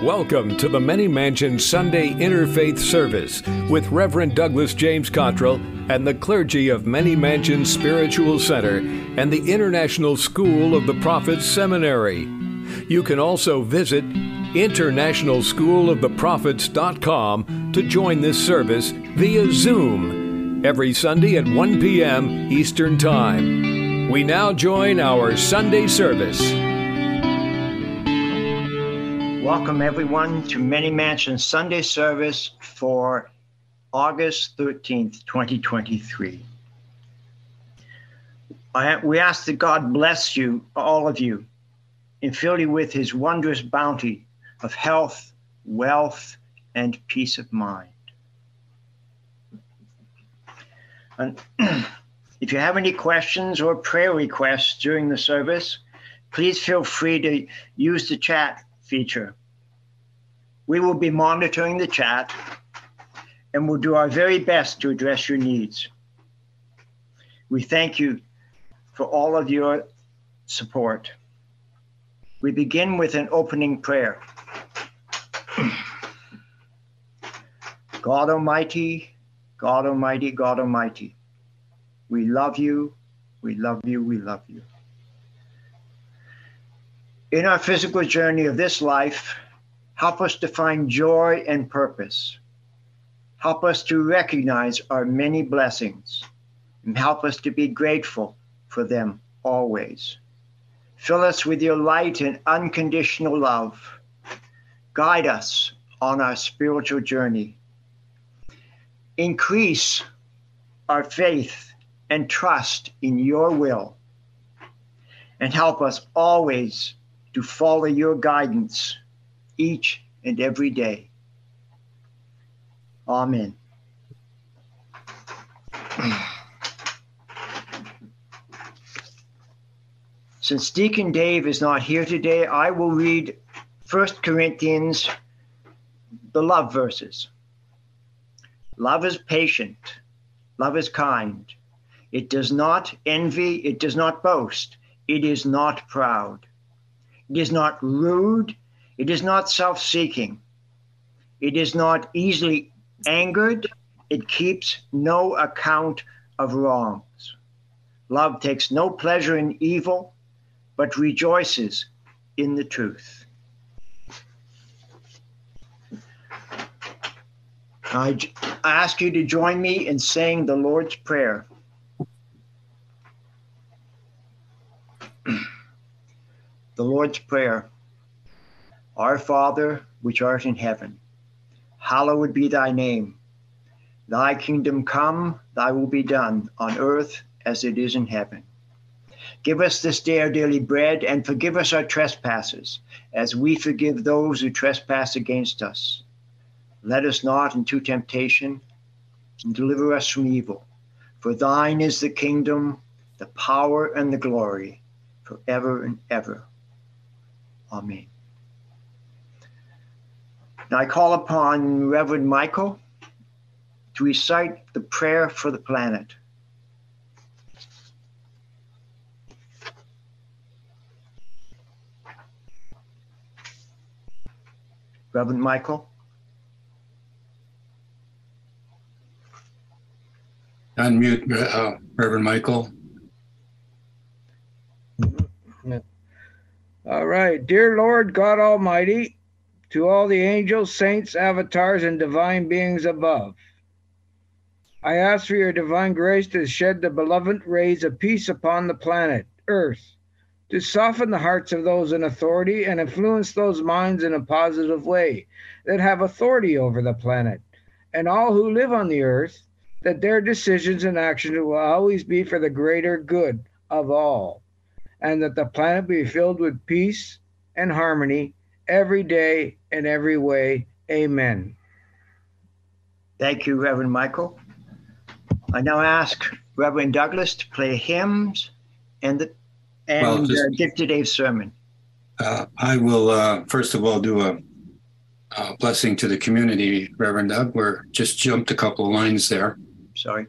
Welcome to the Many Mansions Sunday Interfaith Service with Reverend Douglas James Cottrell and the clergy of Many Mansions Spiritual Center and the International School of the Prophets Seminary. You can also visit internationalschooloftheprophets.com to join this service via Zoom every Sunday at 1 p.m. Eastern Time. We now join our Sunday service. Welcome, everyone, to Many Mansions Sunday service for August 13th, 2023. We ask that God bless you, all of you, and fill you with his wondrous bounty of health, wealth, and peace of mind. And if you have any questions or prayer requests during the service, please feel free to use the chat feature. We will be monitoring the chat and will do our very best to address your needs. We thank you for all of your support. We begin with an opening prayer. God Almighty, God Almighty, God Almighty, we love you, we love you, we love you. In our physical journey of this life, help us to find joy and purpose. Help us to recognize our many blessings and help us to be grateful for them always. Fill us with your light and unconditional love. Guide us on our spiritual journey. Increase our faith and trust in your will, and help us always to follow your guidance each and every day. Amen. Since Deacon Dave is not here today, I will read 1 Corinthians, the love verses. Love is patient. Love is kind. It does not envy. It does not boast. It is not proud. It is not rude. It is not self-seeking. It is not easily angered. It keeps no account of wrongs. Love takes no pleasure in evil, but rejoices in the truth. I ask you to join me in saying the Lord's Prayer. The Lord's Prayer. Our Father, which art in heaven, hallowed be thy name. Thy kingdom come, thy will be done on earth as it is in heaven. Give us this day our daily bread, and forgive us our trespasses, as we forgive those who trespass against us. Let us not into temptation, and deliver us from evil. For thine is the kingdom, the power, and the glory, forever and ever. Amen. Now I call upon Reverend Michael to recite the prayer for the planet. Reverend Michael. Unmute, Reverend Michael. All right. Dear Lord God Almighty, to all the angels, saints, avatars, and divine beings above, I ask for your divine grace to shed the benevolent rays of peace upon the planet, Earth, to soften the hearts of those in authority and influence those minds in a positive way that have authority over the planet, and all who live on the earth, that their decisions and actions will always be for the greater good of all, and that the planet be filled with peace and harmony every day and every way. Amen. Thank you, Reverend Michael. I now ask Reverend Douglas to play hymns and give today's sermon. I will, first of all, do a blessing to the community, Reverend Doug. We're just jumped a couple of lines there. Sorry.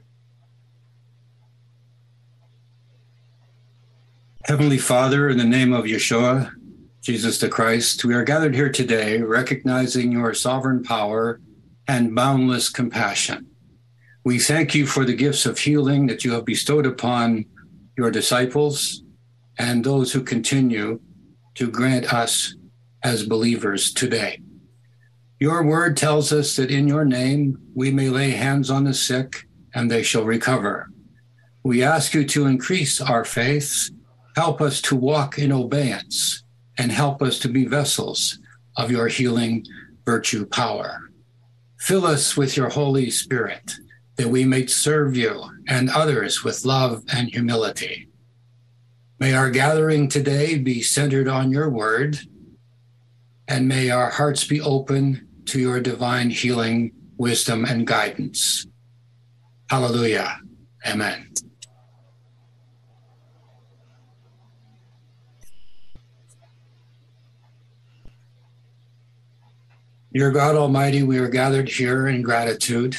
Heavenly Father, in the name of Yeshua, Jesus the Christ, we are gathered here today recognizing your sovereign power and boundless compassion. We thank you for the gifts of healing that you have bestowed upon your disciples and those who continue to grant us as believers today. Your word tells us that in your name we may lay hands on the sick and they shall recover. We ask you to increase our faith, help us to walk in obedience, and help us to be vessels of your healing virtue power. Fill us with your Holy Spirit, that we may serve you and others with love and humility. May our gathering today be centered on your word, and may our hearts be open to your divine healing, wisdom, and guidance. Hallelujah. Amen. Dear God Almighty, we are gathered here in gratitude.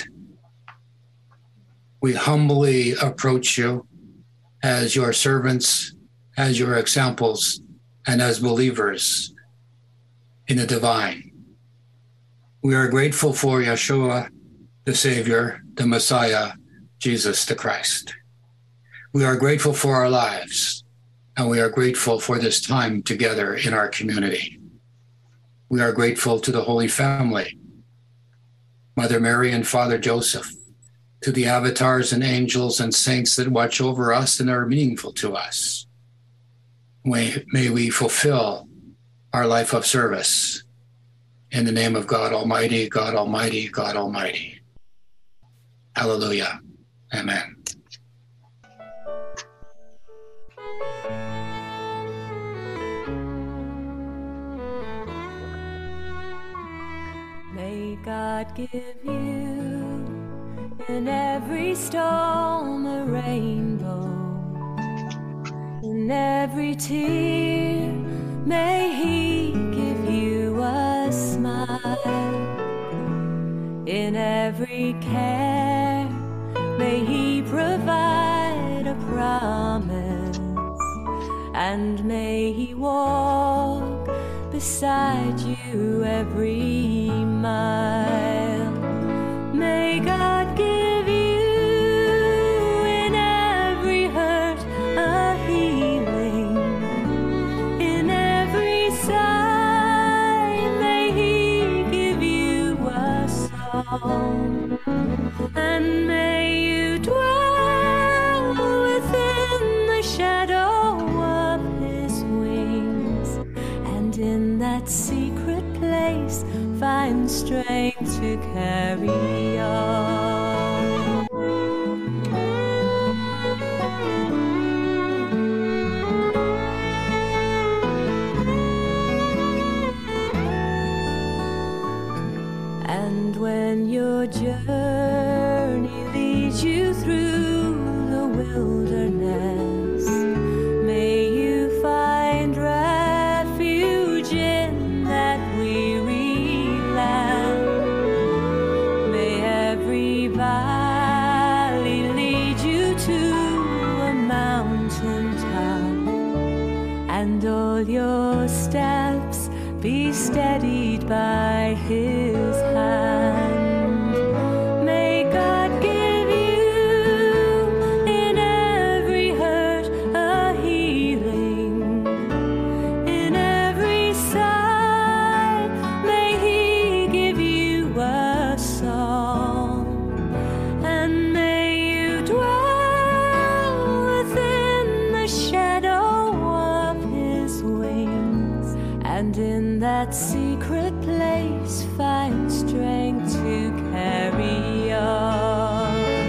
We humbly approach you as your servants, as your examples, and as believers in the divine. We are grateful for Yeshua, the Savior, the Messiah, Jesus the Christ. We are grateful for our lives, and we are grateful for this time together in our community. We are grateful to the Holy Family, Mother Mary and Father Joseph, to the avatars and angels and saints that watch over us and are meaningful to us. May we fulfill our life of service in the name of God Almighty, God Almighty, God Almighty. Hallelujah. Amen. May God give you in every storm a rainbow, in every tear may He give you a smile, in every care may He provide a promise, and may He walk beside you every mile. May God give you in every hurt a healing, in every sigh may He give you a song, and may you dwell within the shadow of His wings, and in that secret place find strength to carry on. And when your journey leads you through the wilderness, may you find refuge in that weary land. May every valley lead you to a mountain top, and all your steps be steadied by His hand. May God give you in every hurt a healing, in every sigh may He give you a song, and may you dwell within the shadow of His wings, and in that secret place find strength to carry on.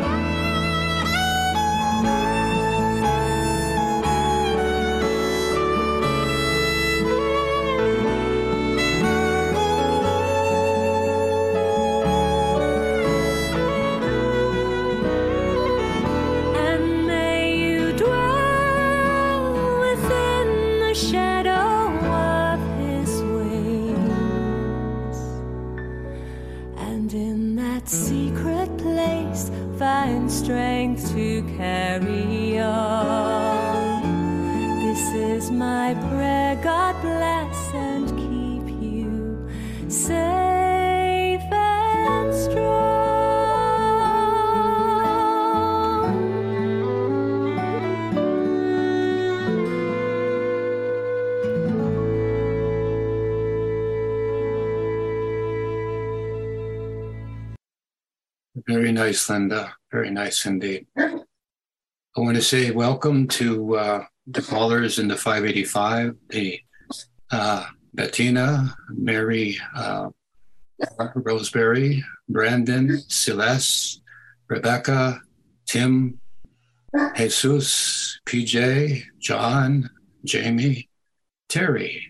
And may you dwell within the shadow of His wings, Very nice, Linda. Very nice indeed. I want to say welcome to the callers in the 585, the Bettina, Mary, Roseberry, Brandon, Celeste, Rebecca, Tim, Jesus, PJ, John, Jamie, Terry,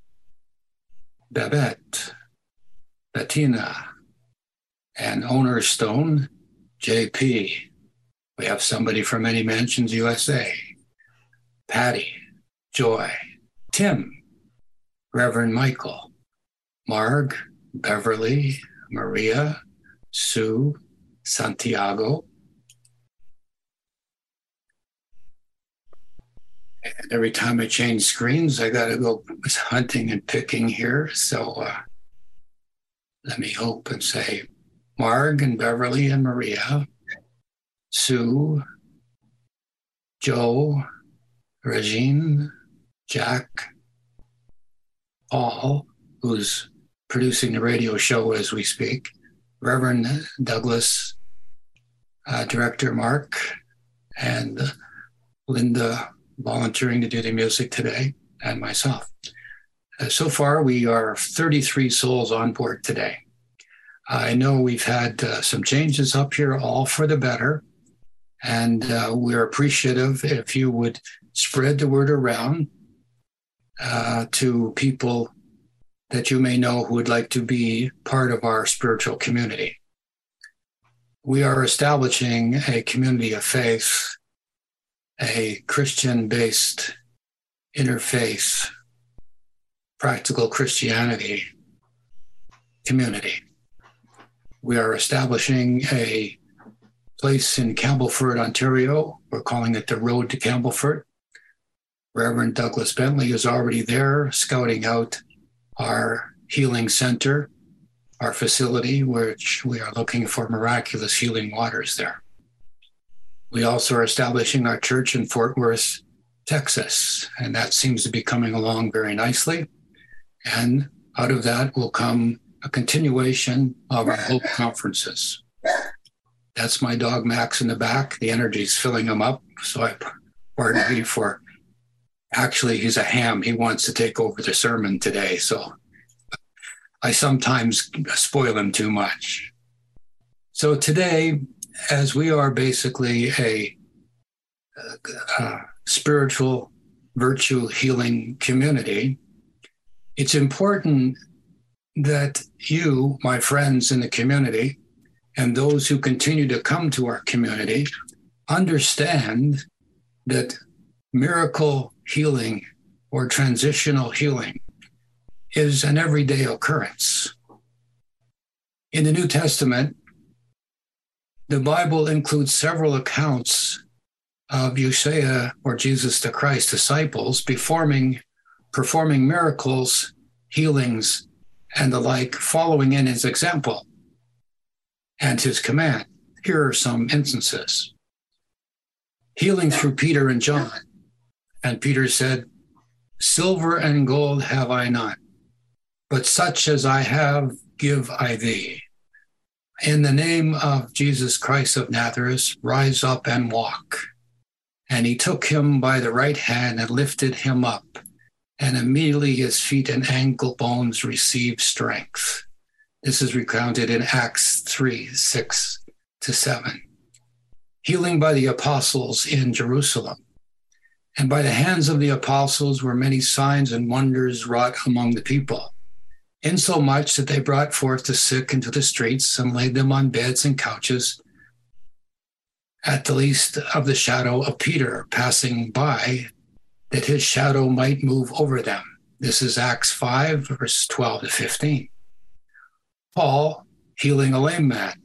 Babette, Bettina, and Owner Stone, JP. We have somebody from Many Mansions USA, Patty, Joy, Tim, Reverend Michael, Marg, Beverly, Maria, Sue, Santiago. And every time I change screens, I got to go hunting and picking here. So let me hope and say Marg and Beverly and Maria, Sue, Joe, Regine, Jack, Paul, who's producing the radio show as we speak, Reverend Douglas, Director Mark, and Linda volunteering to do the music today, and myself. So far, we are 33 souls on board today. I know we've had some changes up here, all for the better, and we're appreciative if you would spread the word around to people that you may know who would like to be part of our spiritual community. We are establishing a community of faith, a Christian-based interfaith, practical Christianity community. We are establishing a place in Campbellford, Ontario. We're calling it the Road to Campbellford. Reverend Douglas Bentley is already there scouting out our healing center, our facility, which we are looking for miraculous healing waters there. We also are establishing our church in Fort Worth, Texas, and that seems to be coming along very nicely. And out of that will come a continuation of our Hope conferences. That's my dog Max in the back. The energy's filling him up, so I pardon me for. Actually, he's a ham. He wants to take over the sermon today, so I sometimes spoil him too much. So today, as we are basically a spiritual virtue healing community, it's important that you, my friends in the community, and those who continue to come to our community, understand that miracle healing or transitional healing is an everyday occurrence. In the New Testament, the Bible includes several accounts of Yeshua or Jesus the Christ disciples performing miracles, healings, and the like, following in his example and his command. Here are some instances. Healing through Peter and John. And Peter said, "Silver and gold have I not, but such as I have give I thee. In the name of Jesus Christ of Nazareth, rise up and walk." And he took him by the right hand and lifted him up. And immediately his feet and ankle bones received strength. This is recounted in Acts 3:6-7. Healing by the apostles in Jerusalem. And by the hands of the apostles were many signs and wonders wrought among the people, insomuch that they brought forth the sick into the streets and laid them on beds and couches, at the least of the shadow of Peter passing by, that his shadow might move over them. This is Acts 5, verse 12-15. Paul healing a lame man.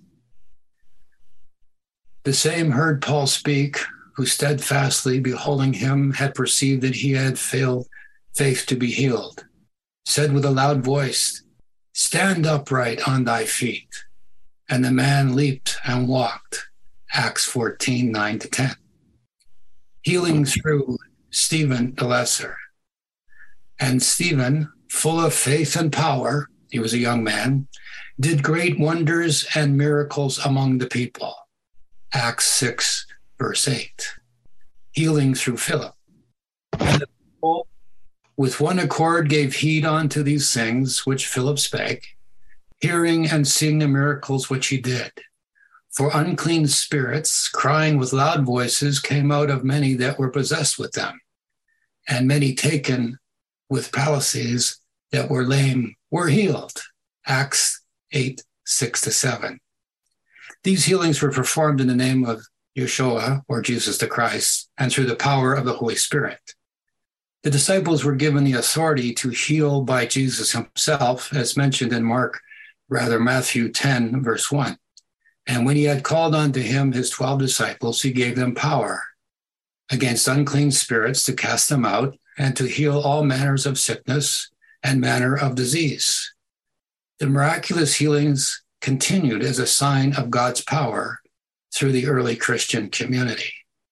The same heard Paul speak, who steadfastly beholding him had perceived that he had failed faith to be healed, said with a loud voice, "Stand upright on thy feet." And the man leaped and walked. Acts 14:9-10. Healing through Stephen the Lesser. And Stephen, full of faith and power, he was a young man, did great wonders and miracles among the people. Acts 6, verse 8. Healing through Philip. And the people with one accord gave heed unto these things which Philip spake, hearing and seeing the miracles which he did. For unclean spirits, crying with loud voices, came out of many that were possessed with them, and many taken with palsies that were lame were healed. Acts 8, 6-7. These healings were performed in the name of Yeshua, or Jesus the Christ, and through the power of the Holy Spirit. The disciples were given the authority to heal by Jesus himself, as mentioned in Matthew 10, verse 1. And when he had called unto him his 12 disciples, he gave them power against unclean spirits to cast them out and to heal all manners of sickness and manner of disease. The miraculous healings continued as a sign of God's power through the early Christian community.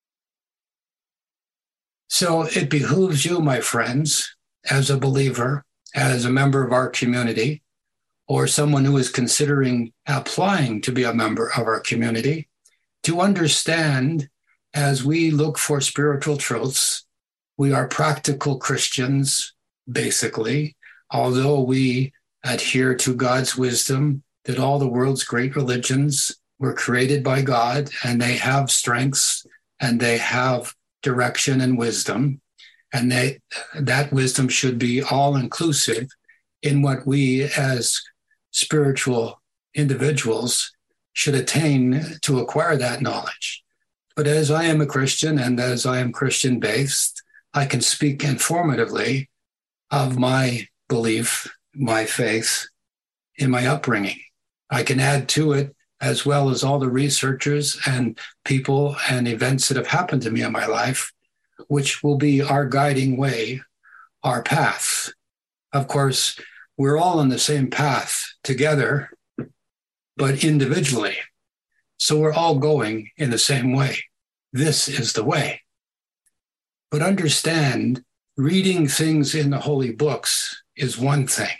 So it behooves you, my friends, as a believer, as a member of our community, or someone who is considering applying to be a member of our community, to understand as we look for spiritual truths, we are practical Christians, basically, although we adhere to God's wisdom that all the world's great religions were created by God and they have strengths and they have direction and wisdom, and that wisdom should be all-inclusive in what we as spiritual individuals should attain to acquire that knowledge. But as I am a Christian and as I am Christian-based, I can speak informatively of my belief, my faith, in my upbringing. I can add to it as well as all the researchers and people and events that have happened to me in my life, which will be our guiding way, our path. Of course, we're all on the same path together, but individually. So we're all going in the same way. This is the way. But understand, reading things in the holy books is one thing.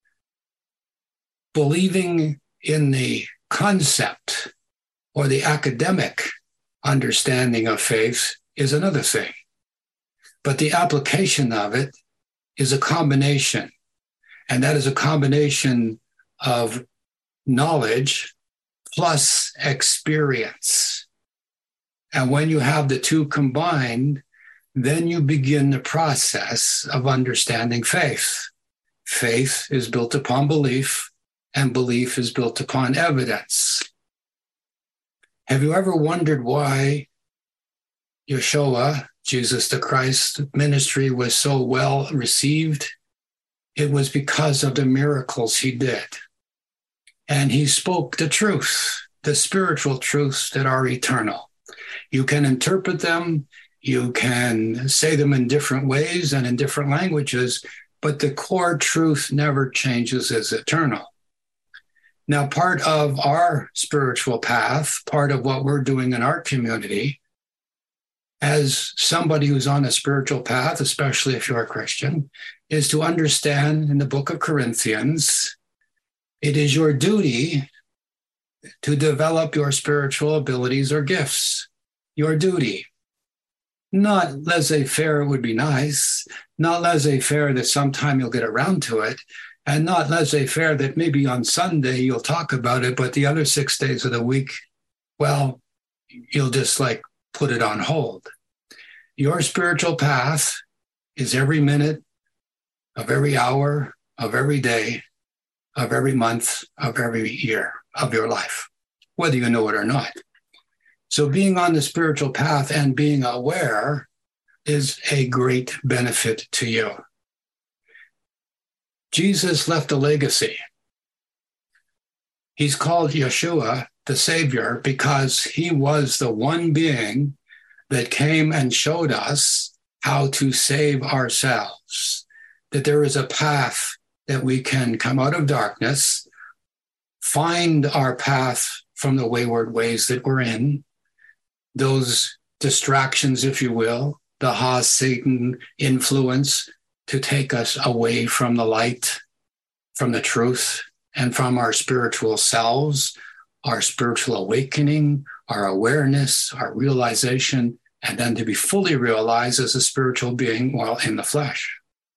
Believing in the concept or the academic understanding of faith is another thing. But the application of it is a combination. And that is a combination of knowledge plus experience. And when you have the two combined, then you begin the process of understanding faith. Faith is built upon belief, and belief is built upon evidence. Have you ever wondered why Yeshua, Jesus the Christ, ministry was so well received? It was because of the miracles he did. And he spoke the truth, the spiritual truths that are eternal. You can interpret them, you can say them in different ways and in different languages, but the core truth never changes, is eternal. Now, part of our spiritual path, part of what we're doing in our community, as somebody who's on a spiritual path, especially if you're a Christian, is to understand in the book of Corinthians, it is your duty to develop your spiritual abilities or gifts. Your duty. Not laissez-faire would be nice, not laissez-faire that sometime you'll get around to it, and not laissez-faire that maybe on Sunday you'll talk about it, but the other 6 days of the week, well, you'll just put it on hold. Your spiritual path is every minute of every hour of every day of every month of every year of your life, whether you know it or not. So being on the spiritual path and being aware is a great benefit to you. Jesus left a legacy. He's called Yeshua the Savior because he was the one being that came and showed us how to save ourselves, that there is a path that we can come out of darkness, find our path from the wayward ways that we're in, those distractions, if you will, the Satan influence to take us away from the light, from the truth, and from our spiritual selves, our spiritual awakening, our awareness, our realization, and then to be fully realized as a spiritual being while in the flesh.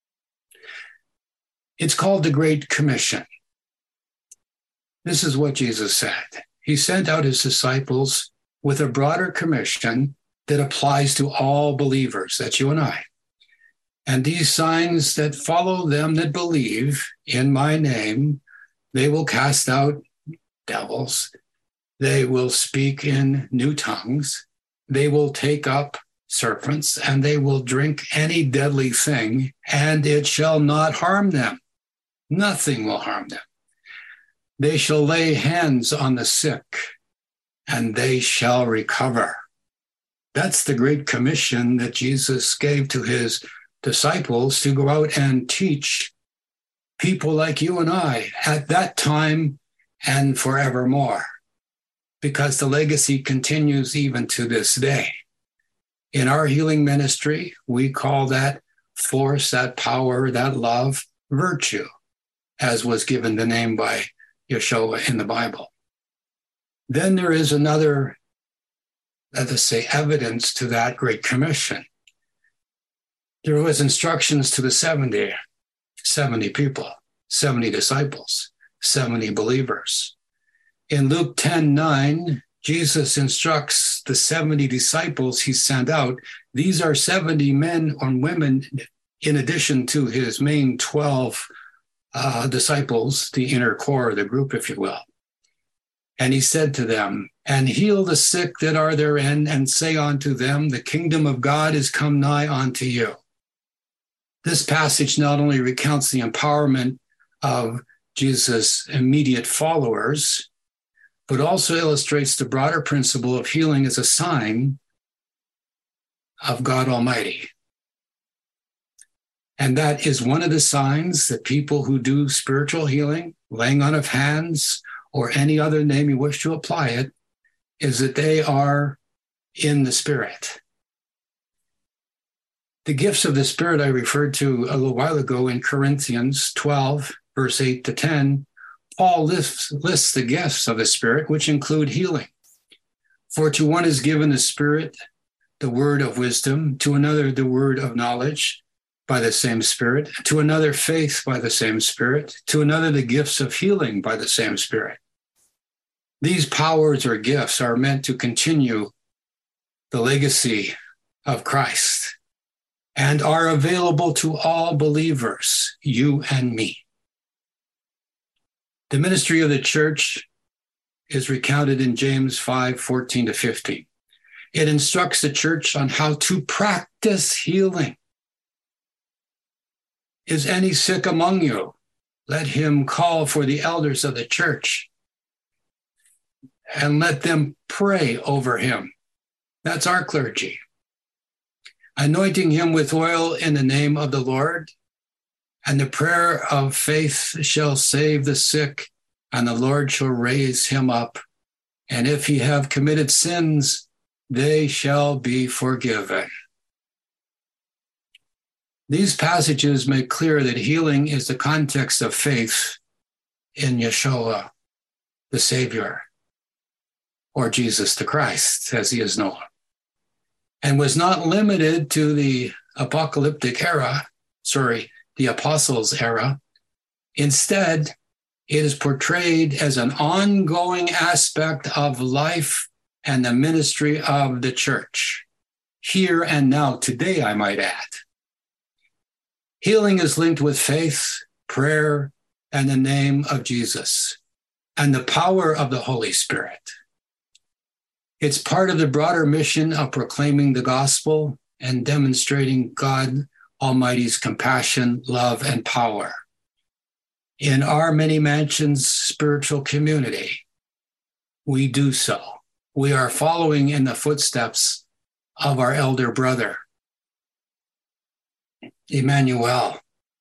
It's called the Great Commission. This is what Jesus said. He sent out his disciples with a broader commission that applies to all believers, that's you and I. And these signs that follow them that believe in my name, they will cast out devils. They will speak in new tongues. They will take up serpents, and they will drink any deadly thing, and it shall not harm them. Nothing will harm them. They shall lay hands on the sick, and they shall recover. That's the Great Commission that Jesus gave to his disciples to go out and teach people like you and I at that time and forevermore, because the legacy continues even to this day. In our healing ministry, we call that force, that power, that love, virtue, as was given the name by Yeshua in the Bible. Then there is another, let us say, evidence to that Great Commission. There was instructions to the 70 people, 70 disciples, 70 believers. In Luke 10:9, Jesus instructs the 70 disciples he sent out. These are 70 men and women in addition to his main 12 disciples, the inner core, the group, if you will. And he said to them, and heal the sick that are therein, and say unto them, the kingdom of God is come nigh unto you. This passage not only recounts the empowerment of Jesus' immediate followers, but also illustrates the broader principle of healing as a sign of God Almighty. And that is one of the signs that people who do spiritual healing, laying on of hands, or any other name you wish to apply it, is that they are in the Spirit. The gifts of the Spirit I referred to a little while ago in Corinthians 12, verse 8 to 10, Paul lists the gifts of the Spirit, which include healing. For to one is given the Spirit, the word of wisdom, to another the word of knowledge by the same Spirit, to another faith by the same Spirit, to another the gifts of healing by the same Spirit. These powers or gifts are meant to continue the legacy of Christ and are available to all believers, you and me. The ministry of the church is recounted in James 5:14 to 15. It instructs the church on how to practice healing. Is any sick among you? Let him call for the elders of the church and let them pray over him. That's our clergy. Anointing him with oil in the name of the Lord, and the prayer of faith shall save the sick, and the Lord shall raise him up. And if he have committed sins, they shall be forgiven. These passages make clear that healing is the context of faith in Yeshua, the Savior, or Jesus the Christ, as he is known, and was not limited to the apocalyptic era, the apostles' era. Instead, it is portrayed as an ongoing aspect of life and the ministry of the church, here and now, today, I might add. Healing is linked with faith, prayer, and the name of Jesus, and the power of the Holy Spirit. It's part of the broader mission of proclaiming the gospel and demonstrating God Almighty's compassion, love, and power. In our Many Mansions spiritual community, we do so. We are following in the footsteps of our elder brother, Emmanuel,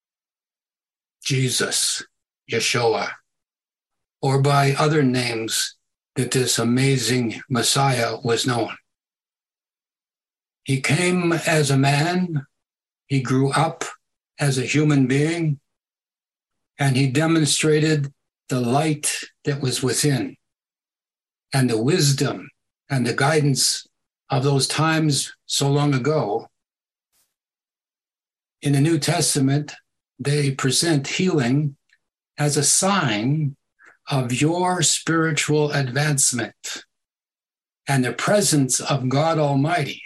Jesus, Yeshua, or by other names that this amazing Messiah was known. He came as a man, he grew up as a human being, and he demonstrated the light that was within and the wisdom and the guidance of those times so long ago. In the New Testament, they present healing as a sign of your spiritual advancement and the presence of God Almighty,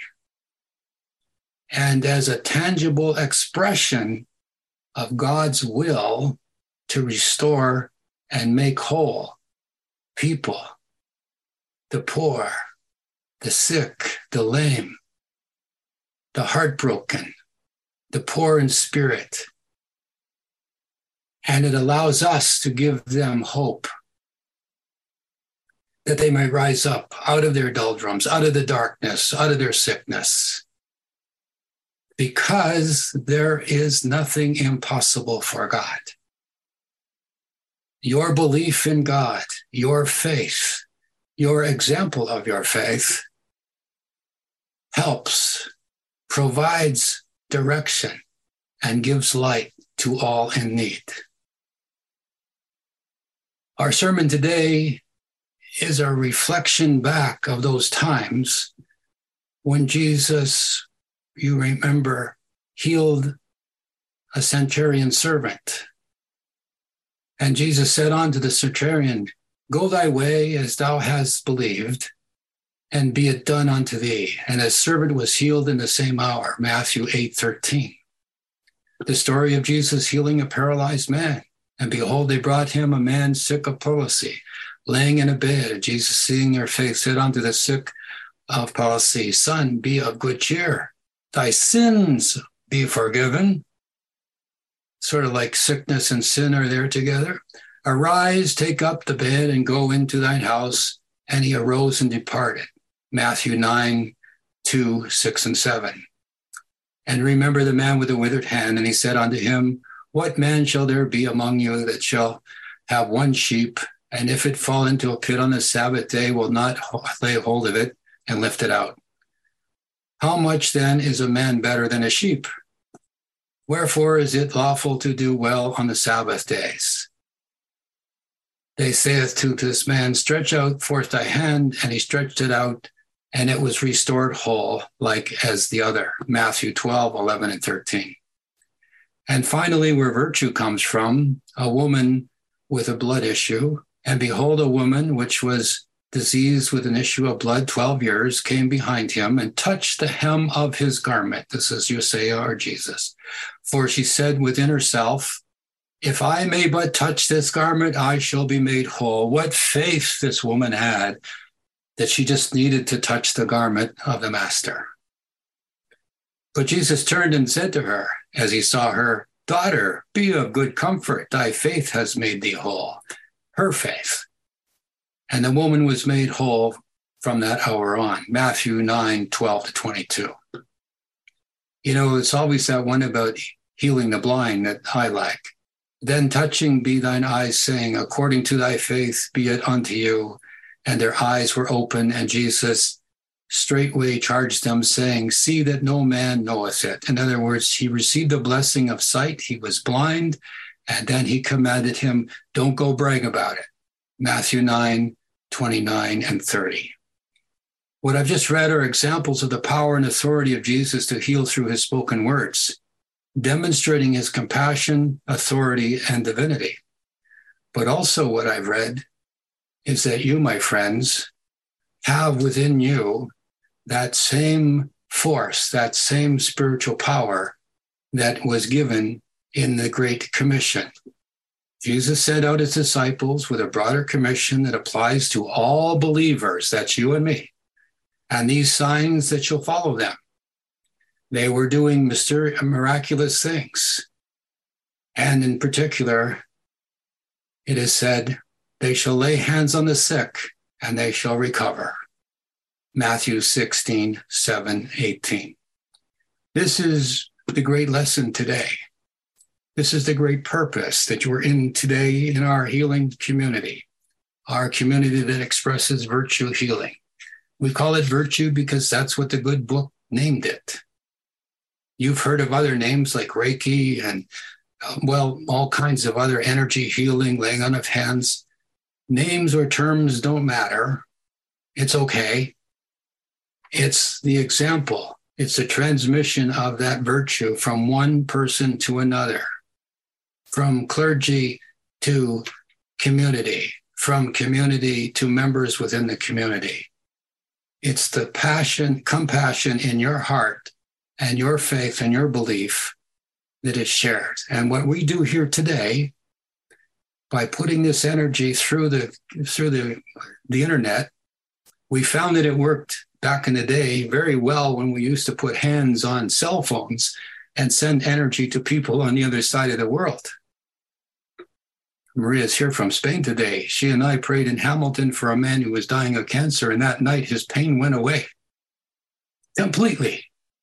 and as a tangible expression of God's will to restore and make whole people, the poor, the sick, the lame, the heartbroken, the poor in spirit. And it allows us to give them hope that they might rise up out of their doldrums, out of the darkness, out of their sickness. Because there is nothing impossible for God. Your belief in God, your faith, your example of your faith helps, provides direction, and gives light to all in need. Our sermon today is a reflection back of those times when Jesus, you remember, healed a centurion servant. And Jesus said unto the centurion, "Go thy way as thou hast believed, and be it done unto thee." And his servant was healed in the same hour, Matthew 8:13. The story of Jesus healing a paralyzed man. And behold, they brought him a man sick of palsy, laying in a bed. And Jesus, seeing their faith, said unto the sick of palsy, "Son, be of good cheer. Thy sins be forgiven." Sort of like sickness and sin are there together. "Arise, take up the bed, and go into thine house." And he arose and departed. Matthew 9:2, 6, and 7. And remember the man with the withered hand, and he said unto him, "What man shall there be among you that shall have one sheep, and if it fall into a pit on the Sabbath day, will not lay hold of it and lift it out? How much then is a man better than a sheep? Wherefore is it lawful to do well on the Sabbath days? They saith to this man, Stretch out forth thy hand, and he stretched it out, and it was restored whole, like as the other." Matthew 12:11 and 13. And finally, where virtue comes from, a woman with a blood issue, and behold, a woman which was diseased with an issue of blood 12 years came behind him and touched the hem of his garment. This is Josiah or Jesus. For she said within herself, "If I may but touch this garment, I shall be made whole." What faith this woman had that she just needed to touch the garment of the master. But Jesus turned and said to her, as he saw her, "Daughter, be of good comfort. Thy faith has made thee whole." Her faith. And the woman was made whole from that hour on. Matthew 9:12 to 22. You know, it's always that one about healing the blind that I like. "Then touching be thine eyes, saying, According to thy faith be it unto you. And their eyes were open, and Jesus straightway charged them, saying, See that no man knoweth it." In other words, he received the blessing of sight. He was blind, and then he commanded him, don't go brag about it. Matthew 9:29 and 30. What I've just read are examples of the power and authority of Jesus to heal through his spoken words, demonstrating his compassion, authority, and divinity. But also what I've read is that you, my friends, have within you that same force, that same spiritual power that was given in the Great Commission. Jesus sent out his disciples with a broader commission that applies to all believers, that's you and me, and these signs that shall follow them. They were doing miraculous things. And in particular, it is said, they shall lay hands on the sick and they shall recover. Matthew 16:7-18. This is the great lesson today. This is the great purpose that we're in today in our healing community, our community that expresses virtue healing. We call it virtue because that's what the good book named it. You've heard of other names like Reiki and all kinds of other energy healing, laying on of hands. Names or terms don't matter. It's okay. It's the example. It's the transmission of that virtue from one person to another, from clergy to community, from community to members within the community. It's the passion, compassion in your heart and your faith and your belief that is shared. And what we do here today, by putting this energy through the internet, we found that it worked back in the day very well when we used to put hands on cell phones and send energy to people on the other side of the world. Maria's here from Spain today. She and I prayed in Hamilton for a man who was dying of cancer, and that night his pain went away completely.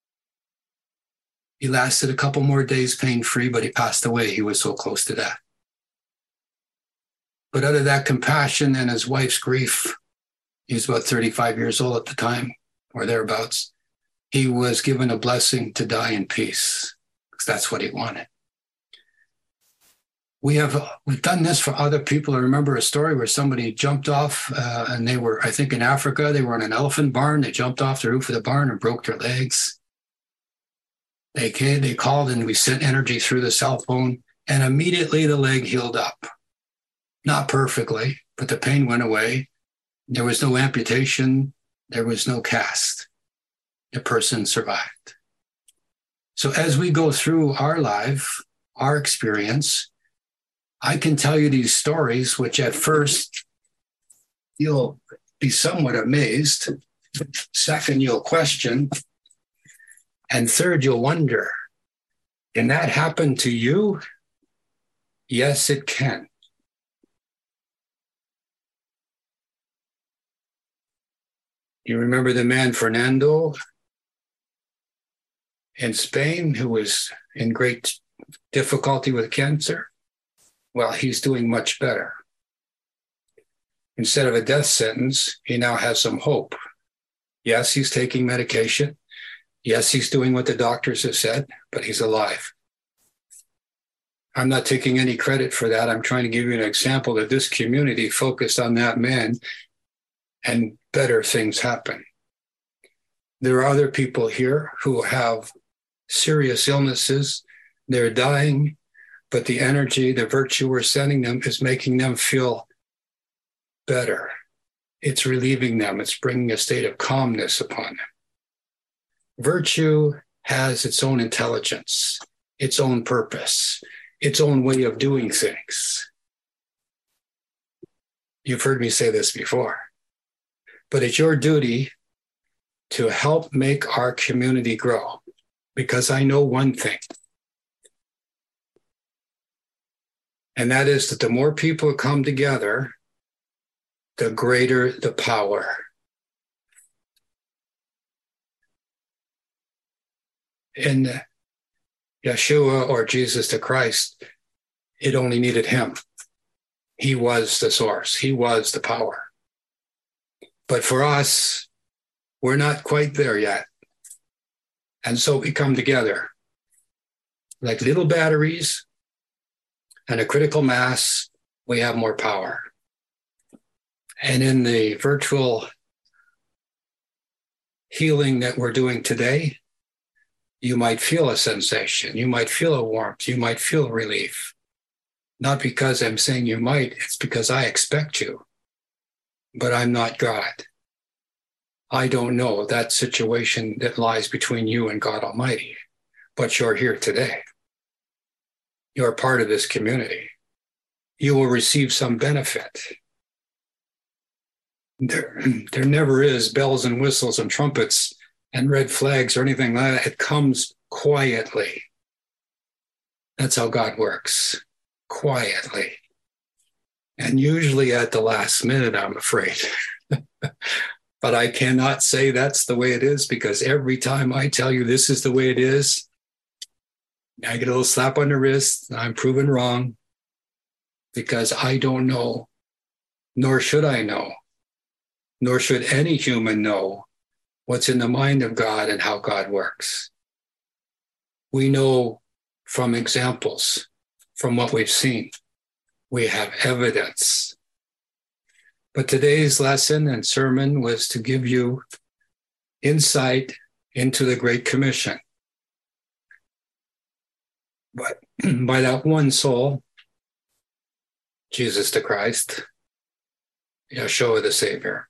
He lasted a couple more days pain-free, but he passed away. He was so close to death. But out of that compassion and his wife's grief, he was about 35 years old at the time, or thereabouts, he was given a blessing to die in peace, because that's what he wanted. We've done this for other people. I remember a story where somebody jumped off, and they were, I think in Africa, they were in an elephant barn. They jumped off the roof of the barn and broke their legs. They called, and we sent energy through the cell phone, and immediately the leg healed up. Not perfectly, but the pain went away. There was no amputation. There was no cast. The person survived. So as we go through our life, our experience, I can tell you these stories, which at first you'll be somewhat amazed. Second, you'll question. And third, you'll wonder, can that happen to you? Yes, it can. You remember the man Fernando in Spain who was in great difficulty with cancer? Well, he's doing much better. Instead of a death sentence, he now has some hope. Yes, he's taking medication. Yes, he's doing what the doctors have said, but he's alive. I'm not taking any credit for that. I'm trying to give you an example that this community focused on that man, and better things happen. There are other people here who have serious illnesses. They're dying, but the energy, the virtue we're sending them is making them feel better. It's relieving them. It's bringing a state of calmness upon them. Virtue has its own intelligence, its own purpose, its own way of doing things. You've heard me say this before. But it's your duty to help make our community grow, because I know one thing, and that is that the more people come together, the greater the power. In Yeshua, or Jesus the Christ, it only needed him. He was the source. He was the power. But for us, we're not quite there yet. And so we come together like little batteries and a critical mass, we have more power. And in the virtual healing that we're doing today, you might feel a sensation. You might feel a warmth. You might feel relief. Not because I'm saying you might, it's because I expect you. But I'm not God. I don't know that situation that lies between you and God Almighty, but you're here today. You're part of this community. You will receive some benefit. There never is bells and whistles and trumpets and red flags or anything like that. It comes quietly. That's how God works, quietly. And usually at the last minute, I'm afraid. But I cannot say that's the way it is, because every time I tell you this is the way it is, I get a little slap on the wrist. I'm proven wrong, because I don't know, nor should I know, nor should any human know what's in the mind of God and how God works. We know from examples from what we've seen. We have evidence. But today's lesson and sermon was to give you insight into the Great Commission. But by that one soul, Jesus the Christ, Yeshua the Savior,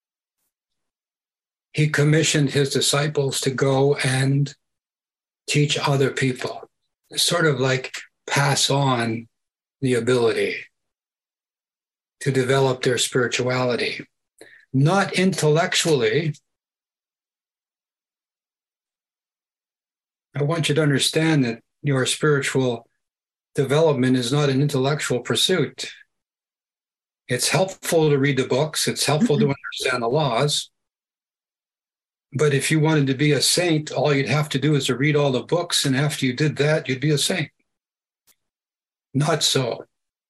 he commissioned his disciples to go and teach other people, sort of like pass on the ability to develop their spirituality, not intellectually. I want you to understand that your spiritual development is not an intellectual pursuit. It's helpful to read the books. It's helpful to understand the laws. But if you wanted to be a saint, all you'd have to do is to read all the books. And after you did that, you'd be a saint. Not so.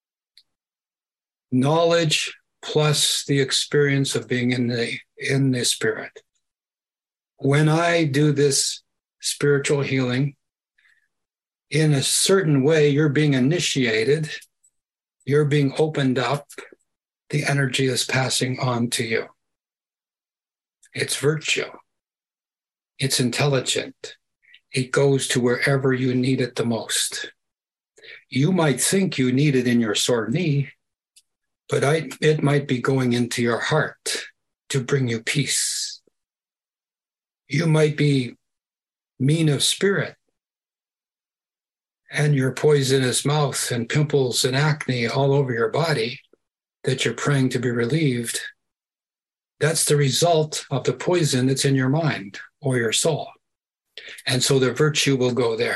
Knowledge plus the experience of being in the Spirit. When I do this spiritual healing, in a certain way, you're being initiated, you're being opened up, the energy is passing on to you. It's virtue. It's intelligent. It goes to wherever you need it the most. You might think you need it in your sore knee, but it might be going into your heart to bring you peace. You might be mean of spirit, and your poisonous mouth and pimples and acne all over your body that you're praying to be relieved. That's the result of the poison that's in your mind or your soul. And so the virtue will go there.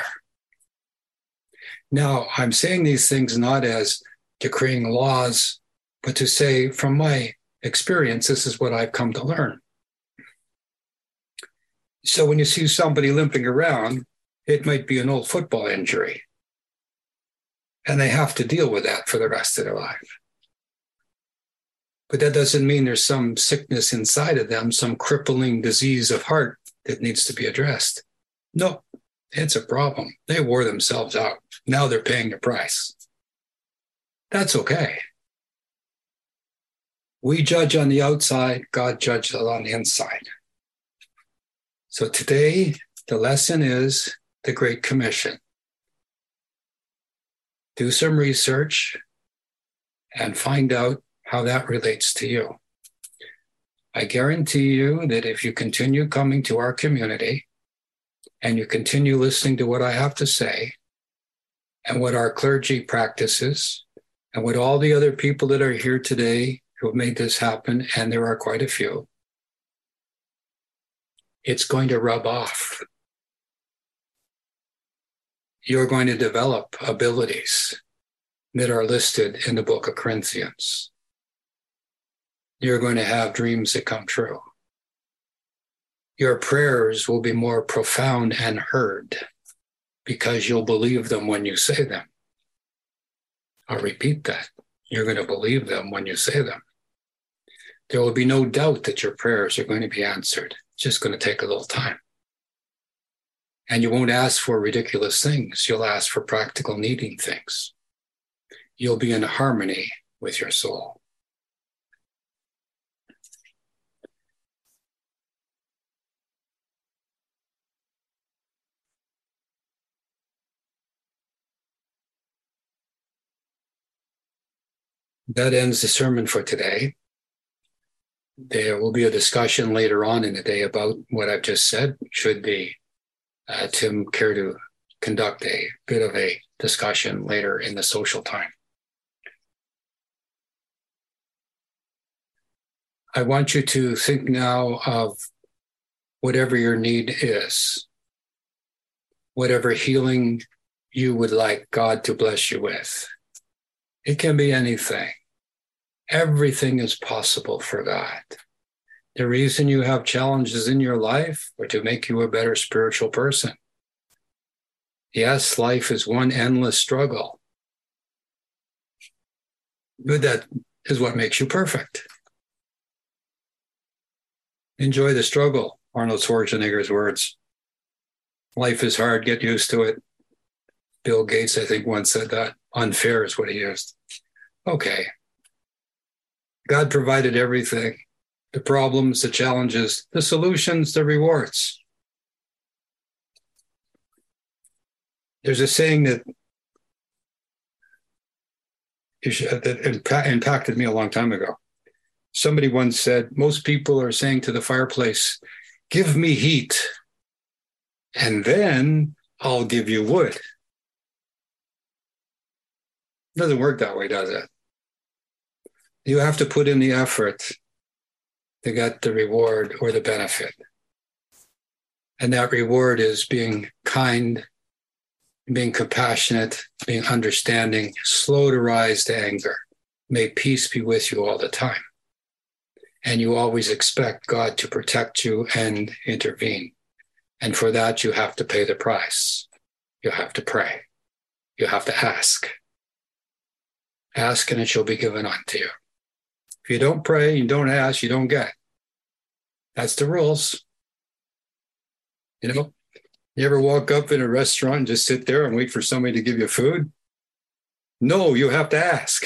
Now, I'm saying these things not as decreeing laws, but to say from my experience, this is what I've come to learn. So when you see somebody limping around, it might be an old football injury. And they have to deal with that for the rest of their life. But that doesn't mean there's some sickness inside of them, some crippling disease of heart that needs to be addressed. No, it's a problem. They wore themselves out. Now they're paying the price. That's okay. We judge on the outside, God judges on the inside. So today, the lesson is the Great Commission. Do some research and find out how that relates to you. I guarantee you that if you continue coming to our community and you continue listening to what I have to say and what our clergy practices and what all the other people that are here today who have made this happen, and there are quite a few, it's going to rub off. You're going to develop abilities that are listed in the book of Corinthians. You're going to have dreams that come true. Your prayers will be more profound and heard because you'll believe them when you say them. I'll repeat that. You're going to believe them when you say them. There will be no doubt that your prayers are going to be answered. It's just going to take a little time. And you won't ask for ridiculous things. You'll ask for practical needing things. You'll be in harmony with your soul. That ends the sermon for today. There will be a discussion later on in the day about what I've just said. Should Tim care to conduct a bit of a discussion later in the social time. I want you to think now of whatever your need is, whatever healing you would like God to bless you with. It can be anything. Everything is possible for God. The reason you have challenges in your life are to make you a better spiritual person. Yes, life is one endless struggle. But that is what makes you perfect. Enjoy the struggle, Arnold Schwarzenegger's words. Life is hard, get used to it. Bill Gates, I think, once said that. Unfair is what he used. Okay. God provided everything. The problems, the challenges, the solutions, the rewards. There's a saying that impacted me a long time ago. Somebody once said, most people are saying to the fireplace, give me heat, and then I'll give you wood. It doesn't work that way, does it? You have to put in the effort to get the reward or the benefit. And that reward is being kind, being compassionate, being understanding, slow to rise to anger. May peace be with you all the time. And you always expect God to protect you and intervene. And for that, you have to pay the price. You have to pray. You have to ask. Ask and it shall be given unto you. If you don't pray, you don't ask, you don't get. That's the rules. You know, you ever walk up in a restaurant and just sit there and wait for somebody to give you food? No, you have to ask.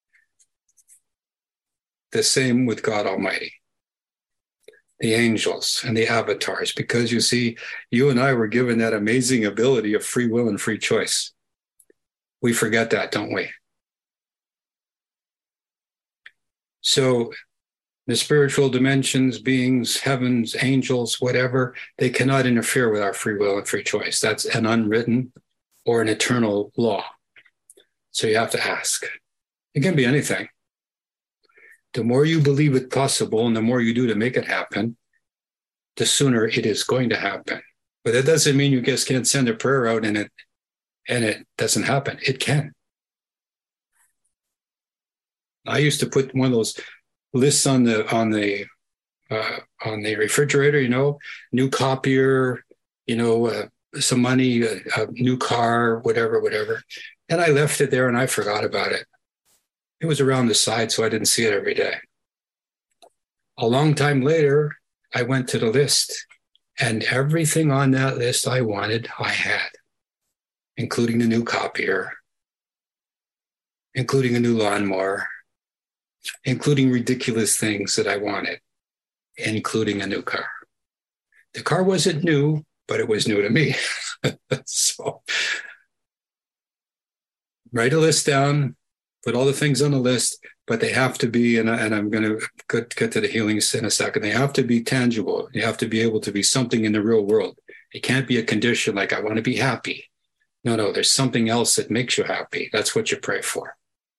The same with God Almighty. The angels and the avatars, because you see, you and I were given that amazing ability of free will and free choice. We forget that, don't we? So the spiritual dimensions, beings, heavens, angels, whatever, they cannot interfere with our free will and free choice. That's an unwritten or an eternal law. So you have to ask. It can be anything. The more you believe it possible and the more you do to make it happen, the sooner it is going to happen. But that doesn't mean you just can't send a prayer out and it doesn't happen. It can. I used to put one of those lists on the refrigerator, you know, new copier, you know, some money, a new car, whatever. And I left it there and I forgot about it. It was around the side, so I didn't see it every day. A long time later, I went to the list, and everything on that list I wanted, I had, including the new copier, including a new lawnmower, including ridiculous things that I wanted, including a new car. The car wasn't new, but it was new to me. So write a list down, put all the things on the list, but they have to be, and I'm going to get to the healings in a second, they have to be tangible. You have to be able to be something in the real world. It can't be a condition like, I want to be happy. No, there's something else that makes you happy. That's what you pray for.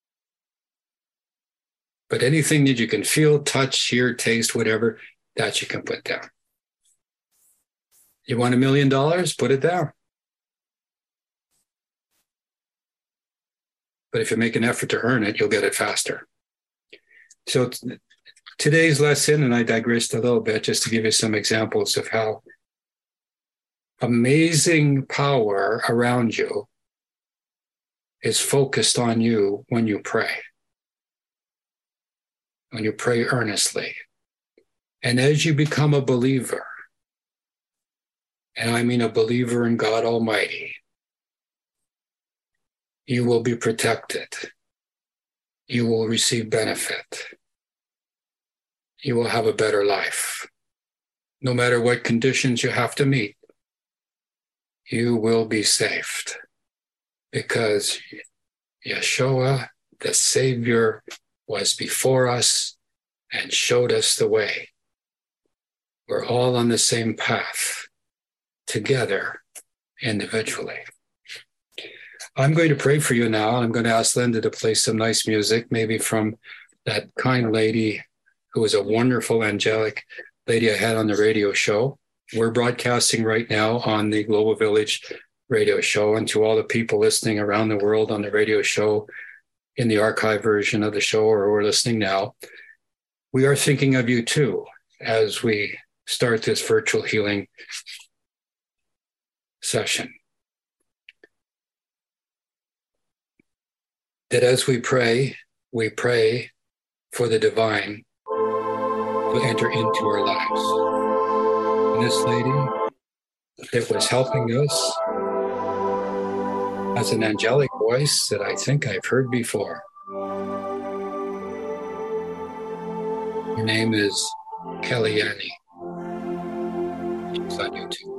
But anything that you can feel, touch, hear, taste, whatever, that you can put down. You want $1 million? Put it down. But if you make an effort to earn it, you'll get it faster. So today's lesson, and I digressed a little bit just to give you some examples of how amazing power around you is focused on you when you pray. When you pray earnestly. And as you become a believer, and I mean a believer in God Almighty, you will be protected. You will receive benefit. You will have a better life. No matter what conditions you have to meet, you will be saved. Because Yeshua, the Savior, was before us and showed us the way. We're all on the same path, together, individually. I'm going to pray for you now. I'm going to ask Linda to play some nice music, maybe from that kind lady who was a wonderful angelic lady I had on the radio show. We're broadcasting right now on the Global Village radio show, and to all the people listening around the world on the radio show, in the archive version of the show, or who are listening now, we are thinking of you too as we start this virtual healing session. That as we pray for the divine to enter into our lives. And this lady that was helping us as an angelic voice voice that I think I've heard before. Her name is Kellyanne. She's on YouTube.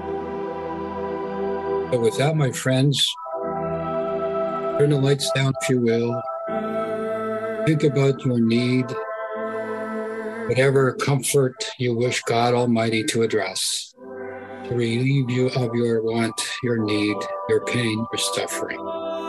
But with that, my friends, turn the lights down if you will. Think about your need, whatever comfort you wish God Almighty to address, to relieve you of your want, your need, your pain, your suffering.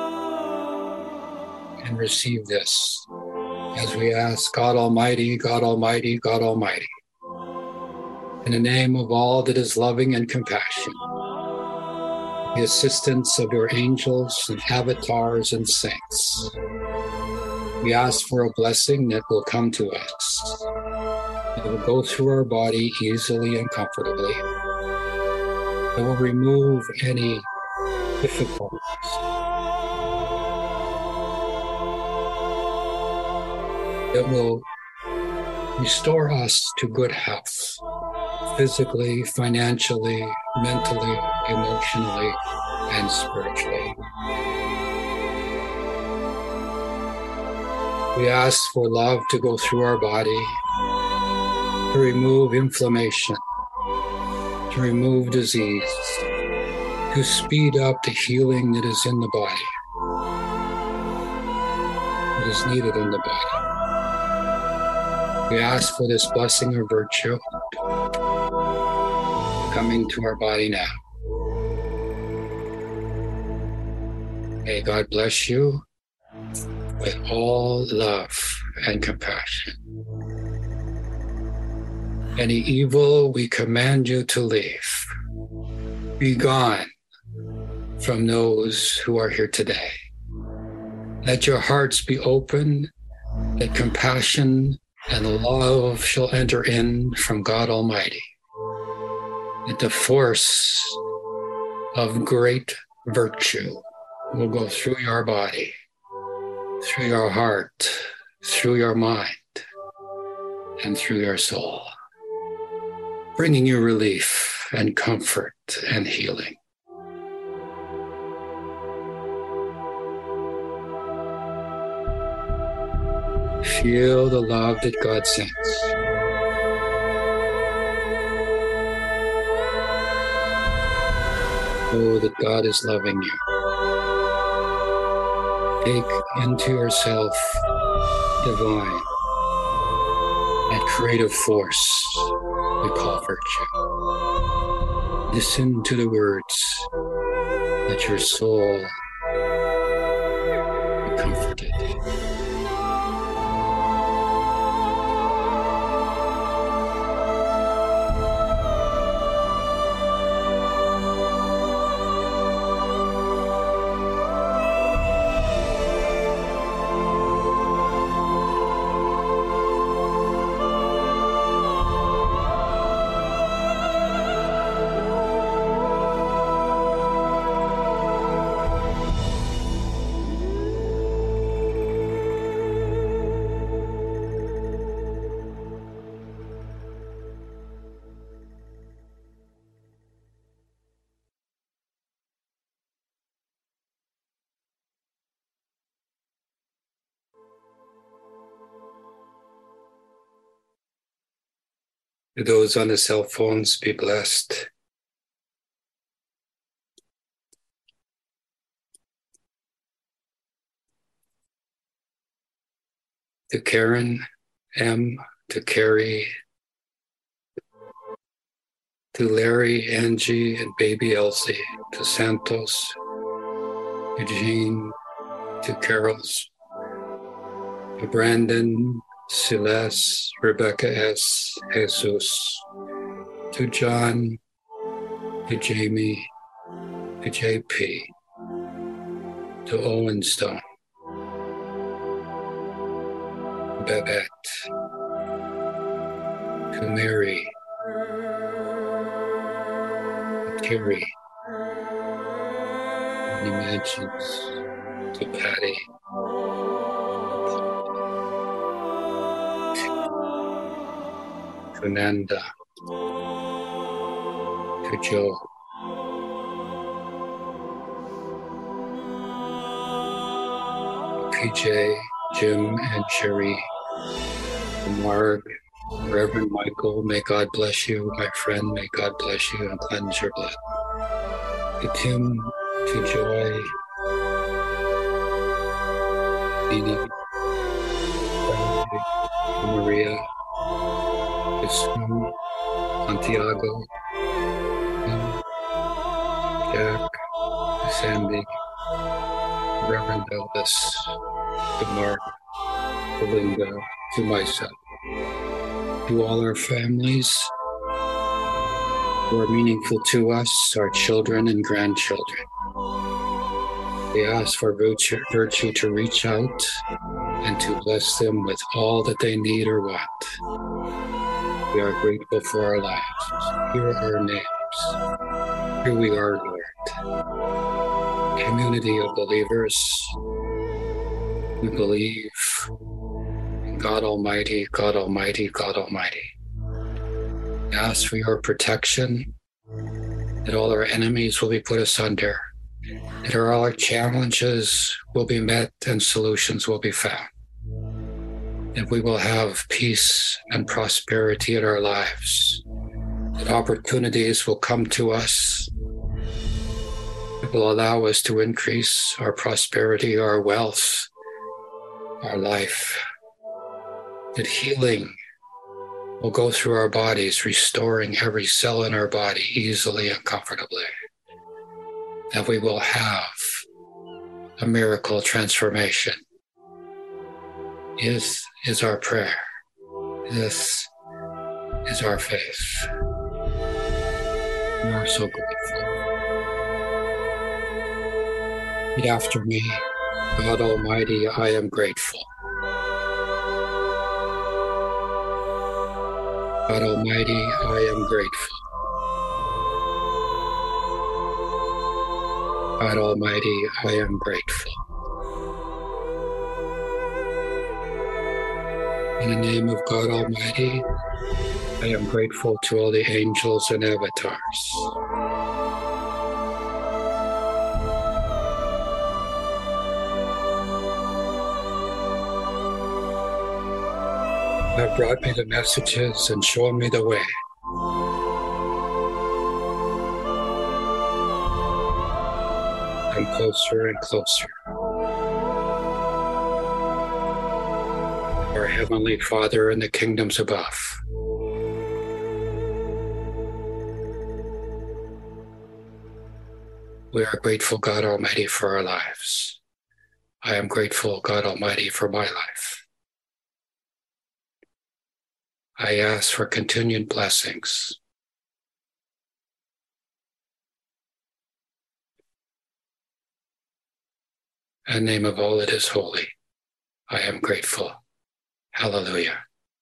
And receive this as we ask God Almighty, God Almighty, God Almighty, in the name of all that is loving and compassion, the assistance of your angels and avatars and saints, we ask for a blessing that will come to us, that will go through our body easily and comfortably, that will remove any difficulties, that will restore us to good health, physically, financially, mentally, emotionally, and spiritually. We ask for love to go through our body, to remove inflammation, to remove disease, to speed up the healing that is in the body, that is needed in the body. We ask for this blessing of virtue coming to our body now. May God bless you with all love and compassion. Any evil, we command you to leave. Be gone from those who are here today. Let your hearts be open, that compassion and love shall enter in from God Almighty. That the force of great virtue will go through your body, through your heart, through your mind, and through your soul, bringing you relief and comfort and healing. Feel the love that God sends. Know that God is loving you. Take into yourself divine and creative force we call virtue. Listen to the words. Let your soul be comforted. To those on the cell phones, be blessed. To Karen M, to Carrie, to Larry, Angie, and baby Elsie, to Santos, to Jean, to Carols, to Brandon, Celeste, Rebecca S, Jesus, to John, to Jamie, to JP, to Owen Stone, to Babette, to Mary, to Terry, Many Mansions, to Patty, to Nanda, to Joe, PJ, Jim, and Cherie. Mark, Reverend Michael, may God bless you. My friend, may God bless you and cleanse your blood. To Tim, to Joy, Dini, to Maria, to Sue, Santiago, Jack, to Sandy, Reverend Douglas, to Mark, to Linda, to myself, to all our families who are meaningful to us, our children and grandchildren. We ask for virtue to reach out and to bless them with all that they need or want. We are grateful for our lives. Here are our names. Here we are, Lord. Community of believers. We believe in God Almighty, God Almighty, God Almighty. We ask for your protection, that all our enemies will be put asunder, that all our challenges will be met and solutions will be found, that we will have peace and prosperity in our lives, that opportunities will come to us that will allow us to increase our prosperity, our wealth, our life, that healing will go through our bodies, restoring every cell in our body easily and comfortably, that we will have a miracle transformation. This is our prayer. This is our faith. We are so grateful. Repeat after me. God Almighty, I am grateful. God Almighty, I am grateful. God Almighty, I am grateful. In the name of God Almighty, I am grateful to all the angels and avatars. Have brought me the messages and shown me the way. I'm closer and closer. Our Heavenly Father in the kingdoms above. We are grateful, God Almighty, for our lives. I am grateful, God Almighty, for my life. I ask for continued blessings. In the name of all that is holy, I am grateful. Hallelujah.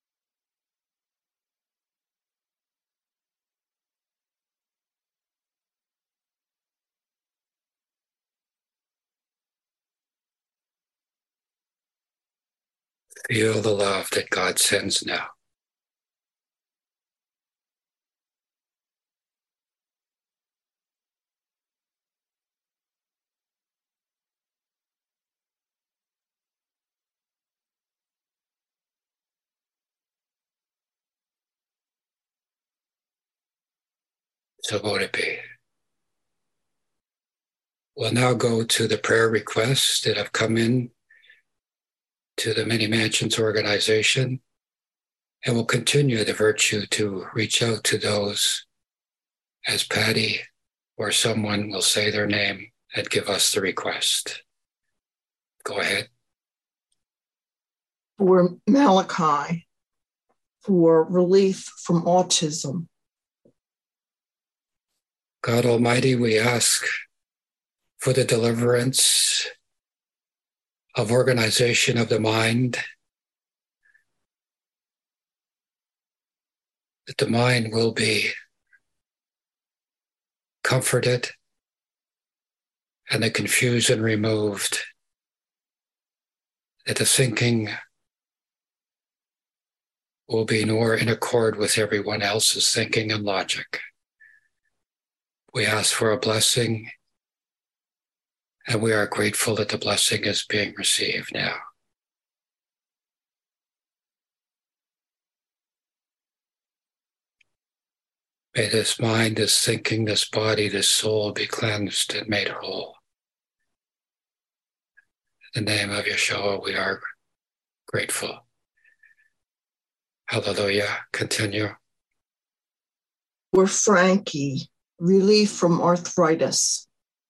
Feel the love that God sends now. So would it be. We'll now go to the prayer requests that have come in to the Many Mansions organization, and we'll continue the virtue to reach out to those as Patty or someone will say their name and give us the request. Go ahead. For Malachi, for relief from autism. God Almighty, we ask for the deliverance of organization of the mind, that the mind will be comforted and the confusion removed, that the thinking will be more in accord with everyone else's thinking and logic. We ask for a blessing And we are grateful that the blessing is being received now. May this mind, this thinking, this body, this soul be cleansed and made whole. In the name of Yeshua, we are grateful. Hallelujah. Continue. For Frankie, relief from arthritis.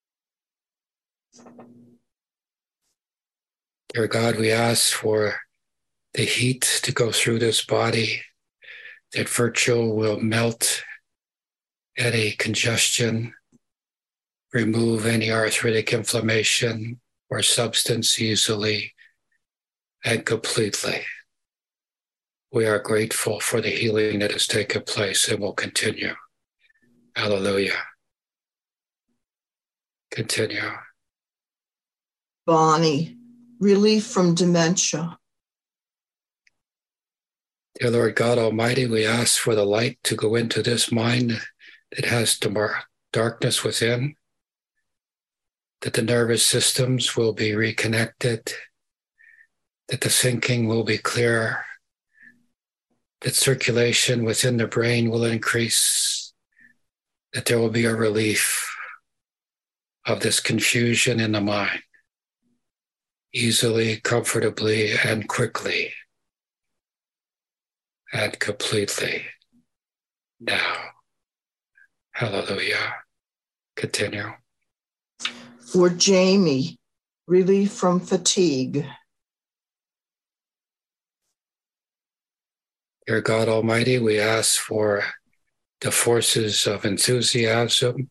Dear God, we ask for the heat to go through this body, that virtue will melt any congestion, remove any arthritic inflammation or substance easily and completely. We are grateful for the healing that has taken place and will continue. Hallelujah. Continue. Bonnie, relief from dementia. Dear Lord God Almighty, we ask for the light to go into this mind that has darkness within, that the nervous systems will be reconnected, that the thinking will be clearer, that circulation within the brain will increase, that there will be a relief of this confusion in the mind, easily, comfortably, and quickly, and completely now. Hallelujah. Continue. For Jamie, relief from fatigue. Dear God Almighty, we ask for the forces of enthusiasm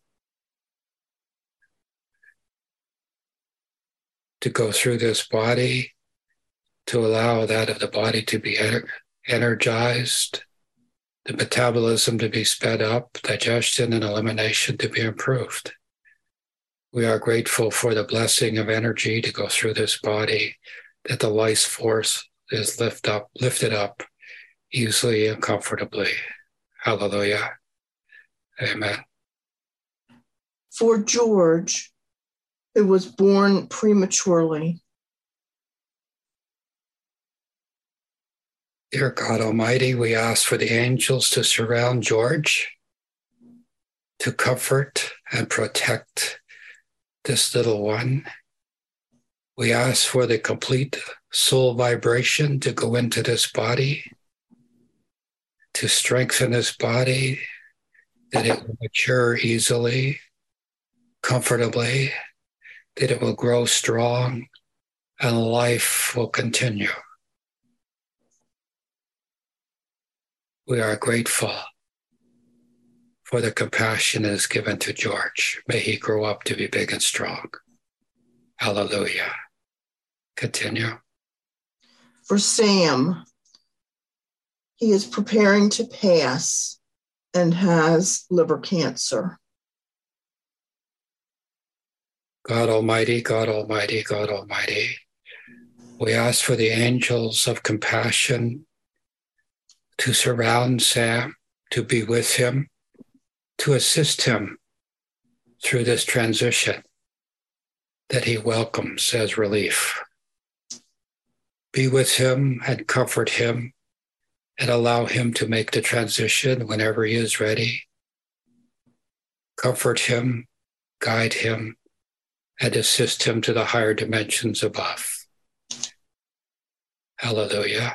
to go through this body, to allow that of the body to be energized, the metabolism to be sped up, digestion and elimination to be improved. We are grateful for the blessing of energy to go through this body, that the life force is lifted up easily and comfortably. Hallelujah. Amen. For George, who was born prematurely. Dear God Almighty, we ask for the angels to surround George, to comfort and protect this little one. We ask for the complete soul vibration to go into this body, to strengthen this body, that it will mature easily, comfortably, that it will grow strong, and life will continue. We are grateful for the compassion that is given to George. May he grow up to be big and strong. Hallelujah. Continue. For Sam, he is preparing to pass and has liver cancer. God Almighty, God Almighty, God Almighty, we ask for the angels of compassion to surround Sam, to be with him, to assist him through this transition that he welcomes as relief. Be with him and comfort him and allow him to make the transition whenever he is ready. Comfort him, guide him, and assist him to the higher dimensions above. Hallelujah.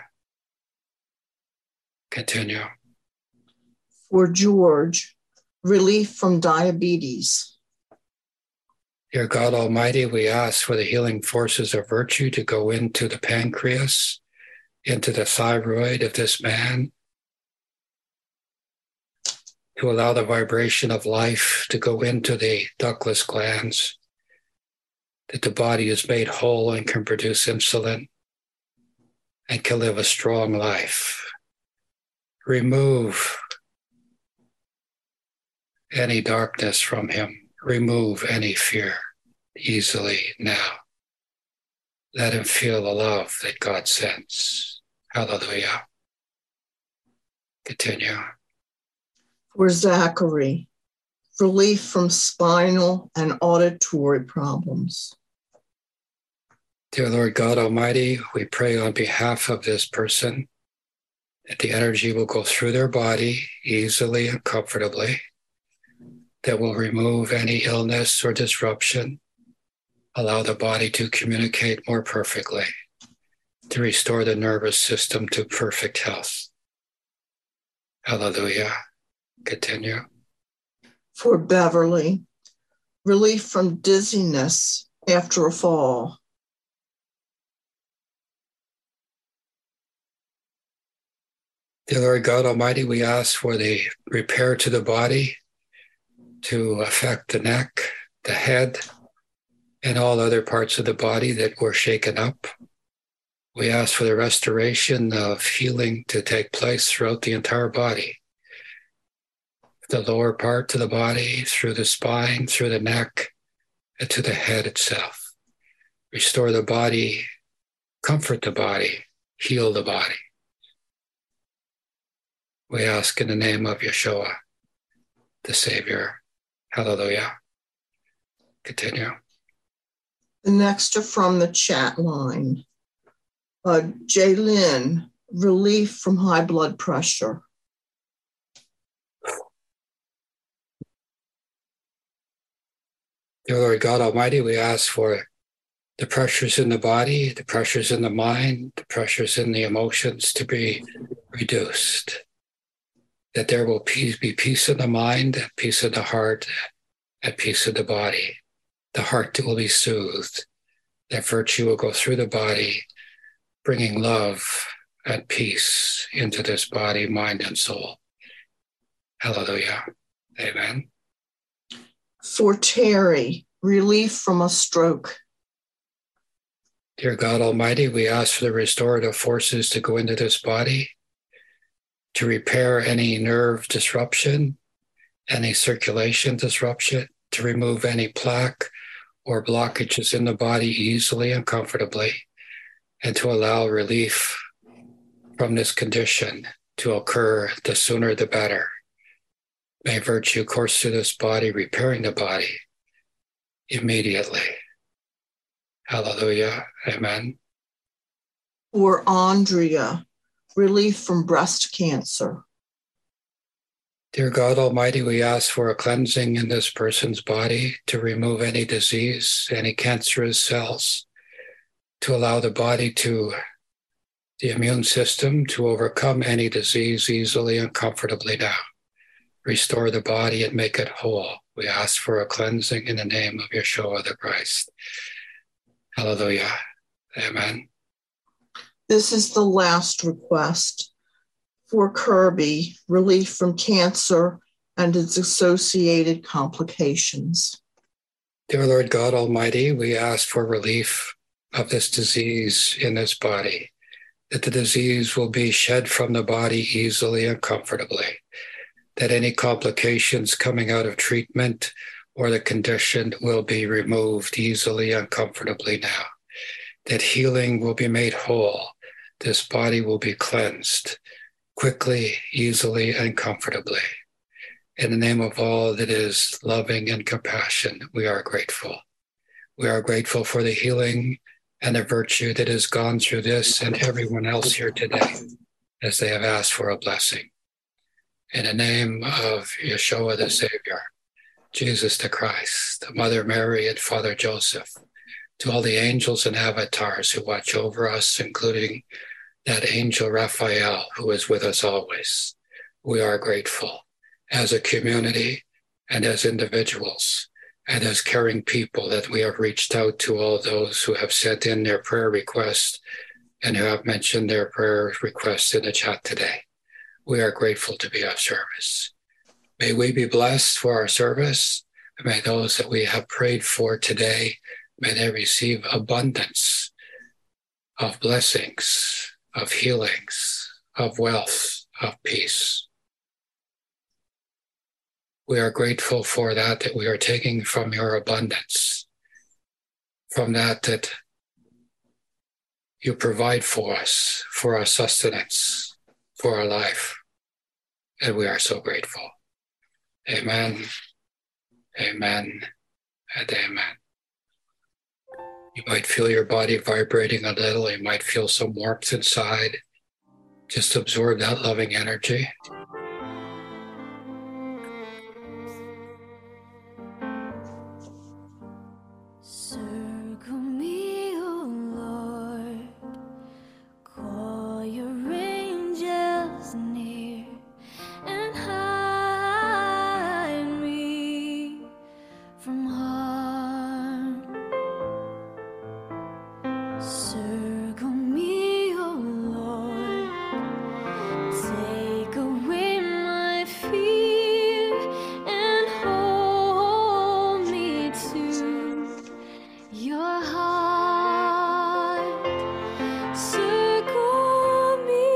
Continue. For George, relief from diabetes. Dear God Almighty, we ask for the healing forces of virtue to go into the pancreas, into the thyroid of this man, to allow the vibration of life to go into the ductless glands, that the body is made whole and can produce insulin and can live a strong life. Remove any darkness from him. Remove any fear easily now. Let him feel the love that God sends. Hallelujah. Continue. For Zachary, relief from spinal and auditory problems. Dear Lord God Almighty, we pray on behalf of this person that the energy will go through their body easily and comfortably, that will remove any illness or disruption, allow the body to communicate more perfectly, to restore the nervous system to perfect health. Hallelujah. Continue. For Beverly, relief from dizziness after a fall. Dear Lord God Almighty, we ask for the repair to the body to affect the neck, the head, and all other parts of the body that were shaken up. We ask for the restoration of healing to take place throughout the entire body. The lower part of the body, through the spine, through the neck, and to the head itself. Restore the body, comfort the body, heal the body. We ask in the name of Yeshua, the Savior. Hallelujah. Continue. The next are from the chat line. Jaylyn, relief from high blood pressure. Dear Lord God Almighty, we ask for the pressures in the body, the pressures in the mind, the pressures in the emotions to be reduced. That there will be peace in the mind, peace in the heart, and peace in the body. The heart will be soothed. That virtue will go through the body, bringing love and peace into this body, mind, and soul. Hallelujah. Amen. For Terry, relief from a stroke. Dear God Almighty, we ask for the restorative forces to go into this body, to repair any nerve disruption, any circulation disruption, to remove any plaque or blockages in the body easily and comfortably, and to allow relief from this condition to occur the sooner the better. May virtue course through this body, repairing the body immediately. Hallelujah. Amen. For Andrea, relief from breast cancer. Dear God Almighty, we ask for a cleansing in this person's body to remove any disease, any cancerous cells, to allow the body to, the immune system to overcome any disease easily and comfortably now. Restore the body and make it whole. We ask for a cleansing in the name of Yeshua the Christ. Hallelujah. Amen. This is the last request. For Kirby, relief from cancer and its associated complications. Dear Lord God Almighty, we ask for relief of this disease in this body, that the disease will be shed from the body easily and comfortably, that any complications coming out of treatment or the condition will be removed easily and comfortably now, that healing will be made whole, this body will be cleansed quickly, easily, and comfortably. In the name of all that is loving and compassion, we are grateful. We are grateful for the healing and the virtue that has gone through this and everyone else here today as they have asked for a blessing. In the name of Yeshua the Savior, Jesus the Christ, Mother Mary and Father Joseph, to all the angels and avatars who watch over us, including that angel Raphael, who is with us always. We are grateful as a community and as individuals and as caring people that we have reached out to all those who have sent in their prayer requests and who have mentioned their prayer requests in the chat today. We are grateful to be of service. May we be blessed for our service. May those that we have prayed for today, may they receive abundance of blessings, of healings, of wealth, of peace. We are grateful for that we are taking from your abundance, from that you provide for us, for our sustenance, for our life. And we are so grateful. Amen, amen, and amen. You might feel your body vibrating a little. You might feel some warmth inside. Just absorb that loving energy. Circle me, O Lord, call your angels near and hide me from harm. Circle me, O Lord, take away my fear and hold me to your heart. Circle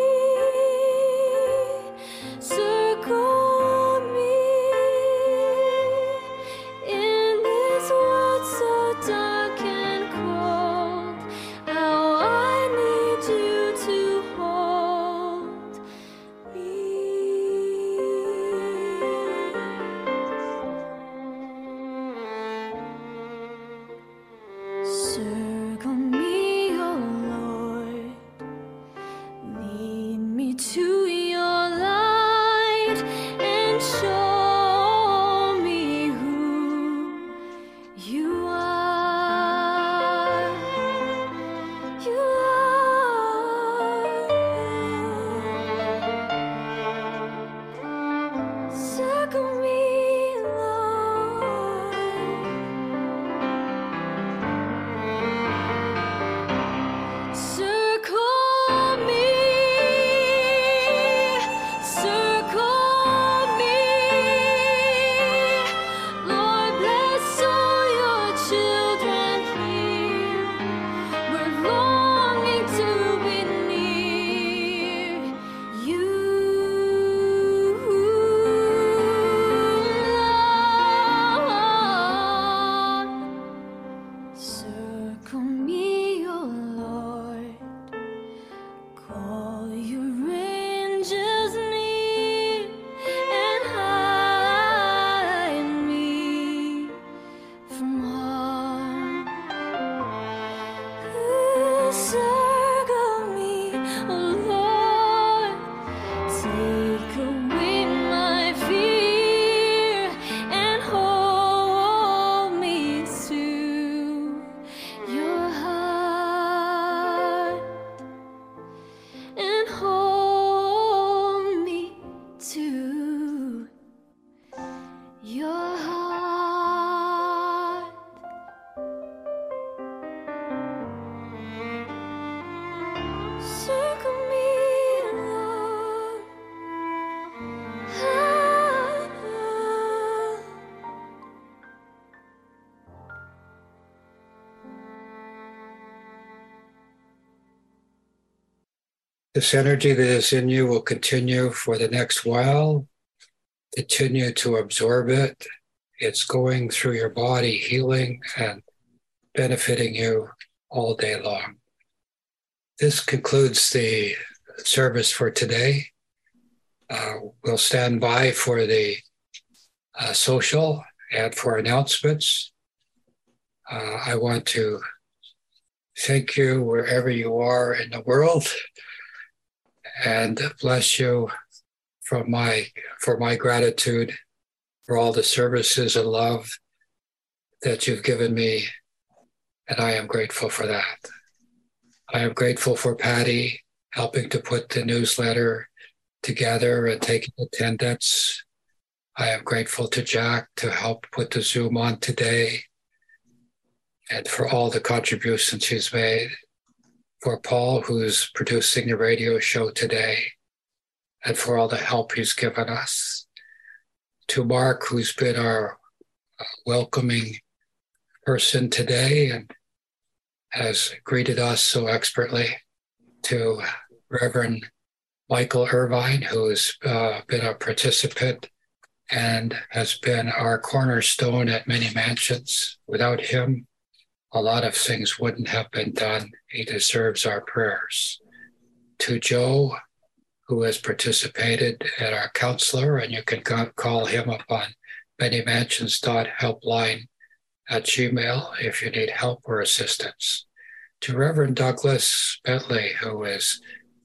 me in this world so dark and cold. How I need you to hold me. Circle me, O Lord, lead me to your light and show me who you are. You are. Circle me, Lord. Circle me, Lord, bless all your children here. We're longing to be near you, Lord. Circle me, O Lord, call your angels near and hide me from harm. Circle me, O Lord, take away my fear and hold me to your heart, and hold me to your heart. Circle me, Lord. This energy that is in you will continue for the next while. Continue to absorb it. It's going through your body, healing and benefiting you all day long. This concludes the service for today. We'll stand by for the social and for announcements. I want to thank you wherever you are in the world and bless you for my gratitude for all the services and love that you've given me, and I am grateful for that. I am grateful for Patty helping to put the newsletter together and taking attendance. I am grateful to Jack to help put the Zoom on today and for all the contributions he's made. For Paul, who's producing the radio show today, and for all the help he's given us. To Mark, who's been our welcoming person today and has greeted us so expertly. To Reverend Michael Irvine, who has been a participant and has been our cornerstone at Many Mansions. Without him, a lot of things wouldn't have been done. He deserves our prayers. To Joe, who has participated at our counselor, and you can call him up on manymansions.helpline at Gmail if you need help or assistance. To Reverend Douglas Bentley, who is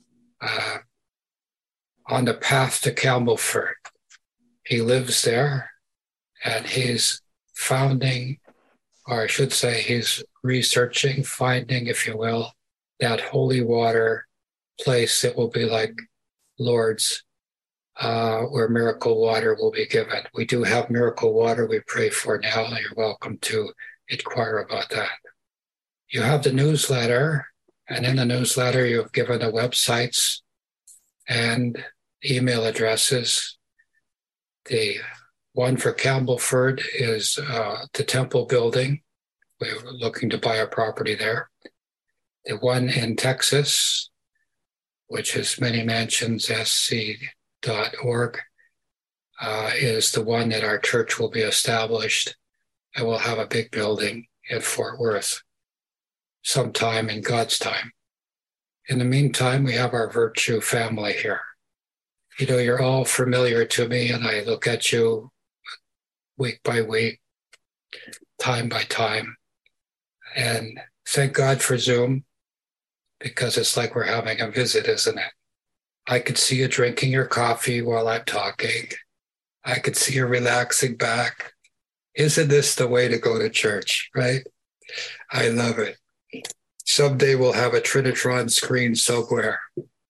on the path to Campbellford. He lives there, and he's founding, or I should say he's researching, finding, if you will, that holy water place that will be like Lourdes, where miracle water will be given. We do have miracle water we pray for now. You're welcome to inquire about that. You have the newsletter, and in the newsletter you've given the websites and email addresses. The one for Campbellford is the Temple Building. We're looking to buy a property there. The one in Texas, which is manymansionssc.org, is the one that our church will be established, and we'll have a big building in Fort Worth sometime in God's time. In the meantime, we have our Virtue family here. You know, you're all familiar to me, and I look at you week by week, time by time. And thank God for Zoom, because it's like we're having a visit, isn't it? I could see you drinking your coffee while I'm talking. I could see you relaxing back. Isn't this the way to go to church, right? I love it. Someday we'll have a Trinitron screen somewhere.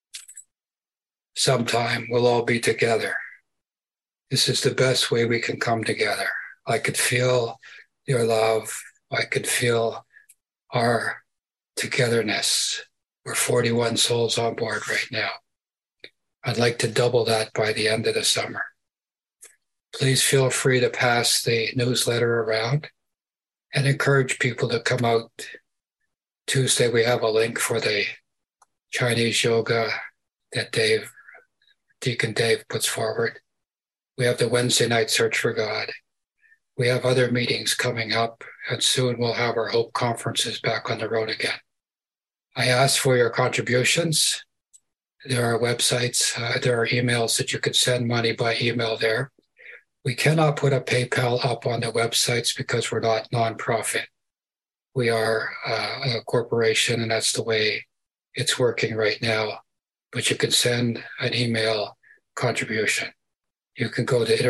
Sometime we'll all be together. This is the best way we can come together. I could feel your love. I could feel our togetherness. We're 41 souls on board right now. I'd like to double that by the end of the summer. Please feel free to pass the newsletter around and encourage people to come out. Tuesday, we have a link for the Chinese yoga that Deacon Dave puts forward. We have the Wednesday night Search for God. We have other meetings coming up, and soon we'll have our Hope conferences back on the road again. I ask for your contributions. There are websites, there are emails that you could send money by email there. We cannot put a PayPal up on the websites because we're not nonprofit. We are a corporation, and that's the way it's working right now. But you can send an email contribution. You can go to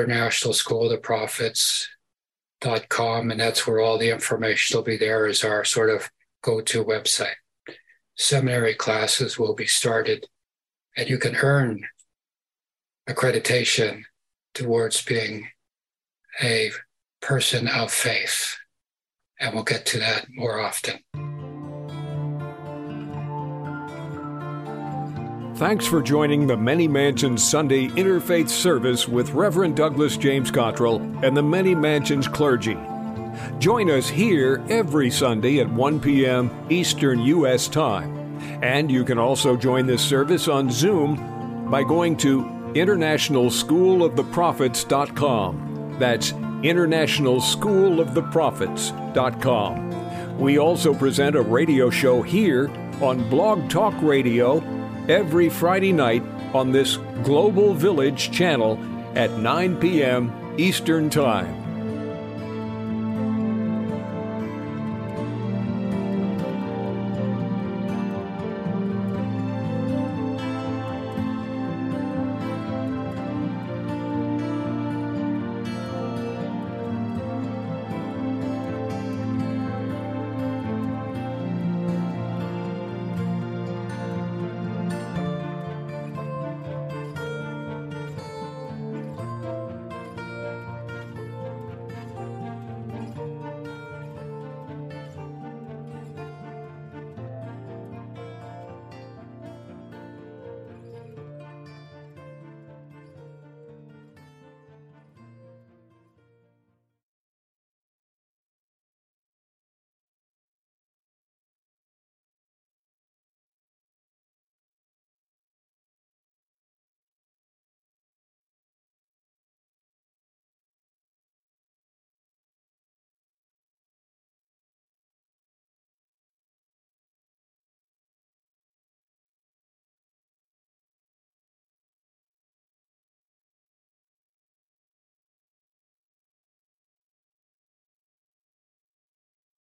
internationalschooloftheprophets.com, and that's where all the information will be there as our sort of go-to website. Seminary classes will be started, and you can earn accreditation towards being a person of faith. And we'll get to that more often. Thanks for joining the Many Mansions Sunday Interfaith Service with Reverend Douglas James Cottrell and the Many Mansions clergy. Join us here every Sunday at 1 p.m. Eastern U.S. Time. And you can also join this service on Zoom by going to internationalschooloftheprophets.com. That's internationalschooloftheprophets.com. We also present a radio show here on Blog Talk Radio every Friday night on this Global Village channel at 9 p.m. Eastern Time.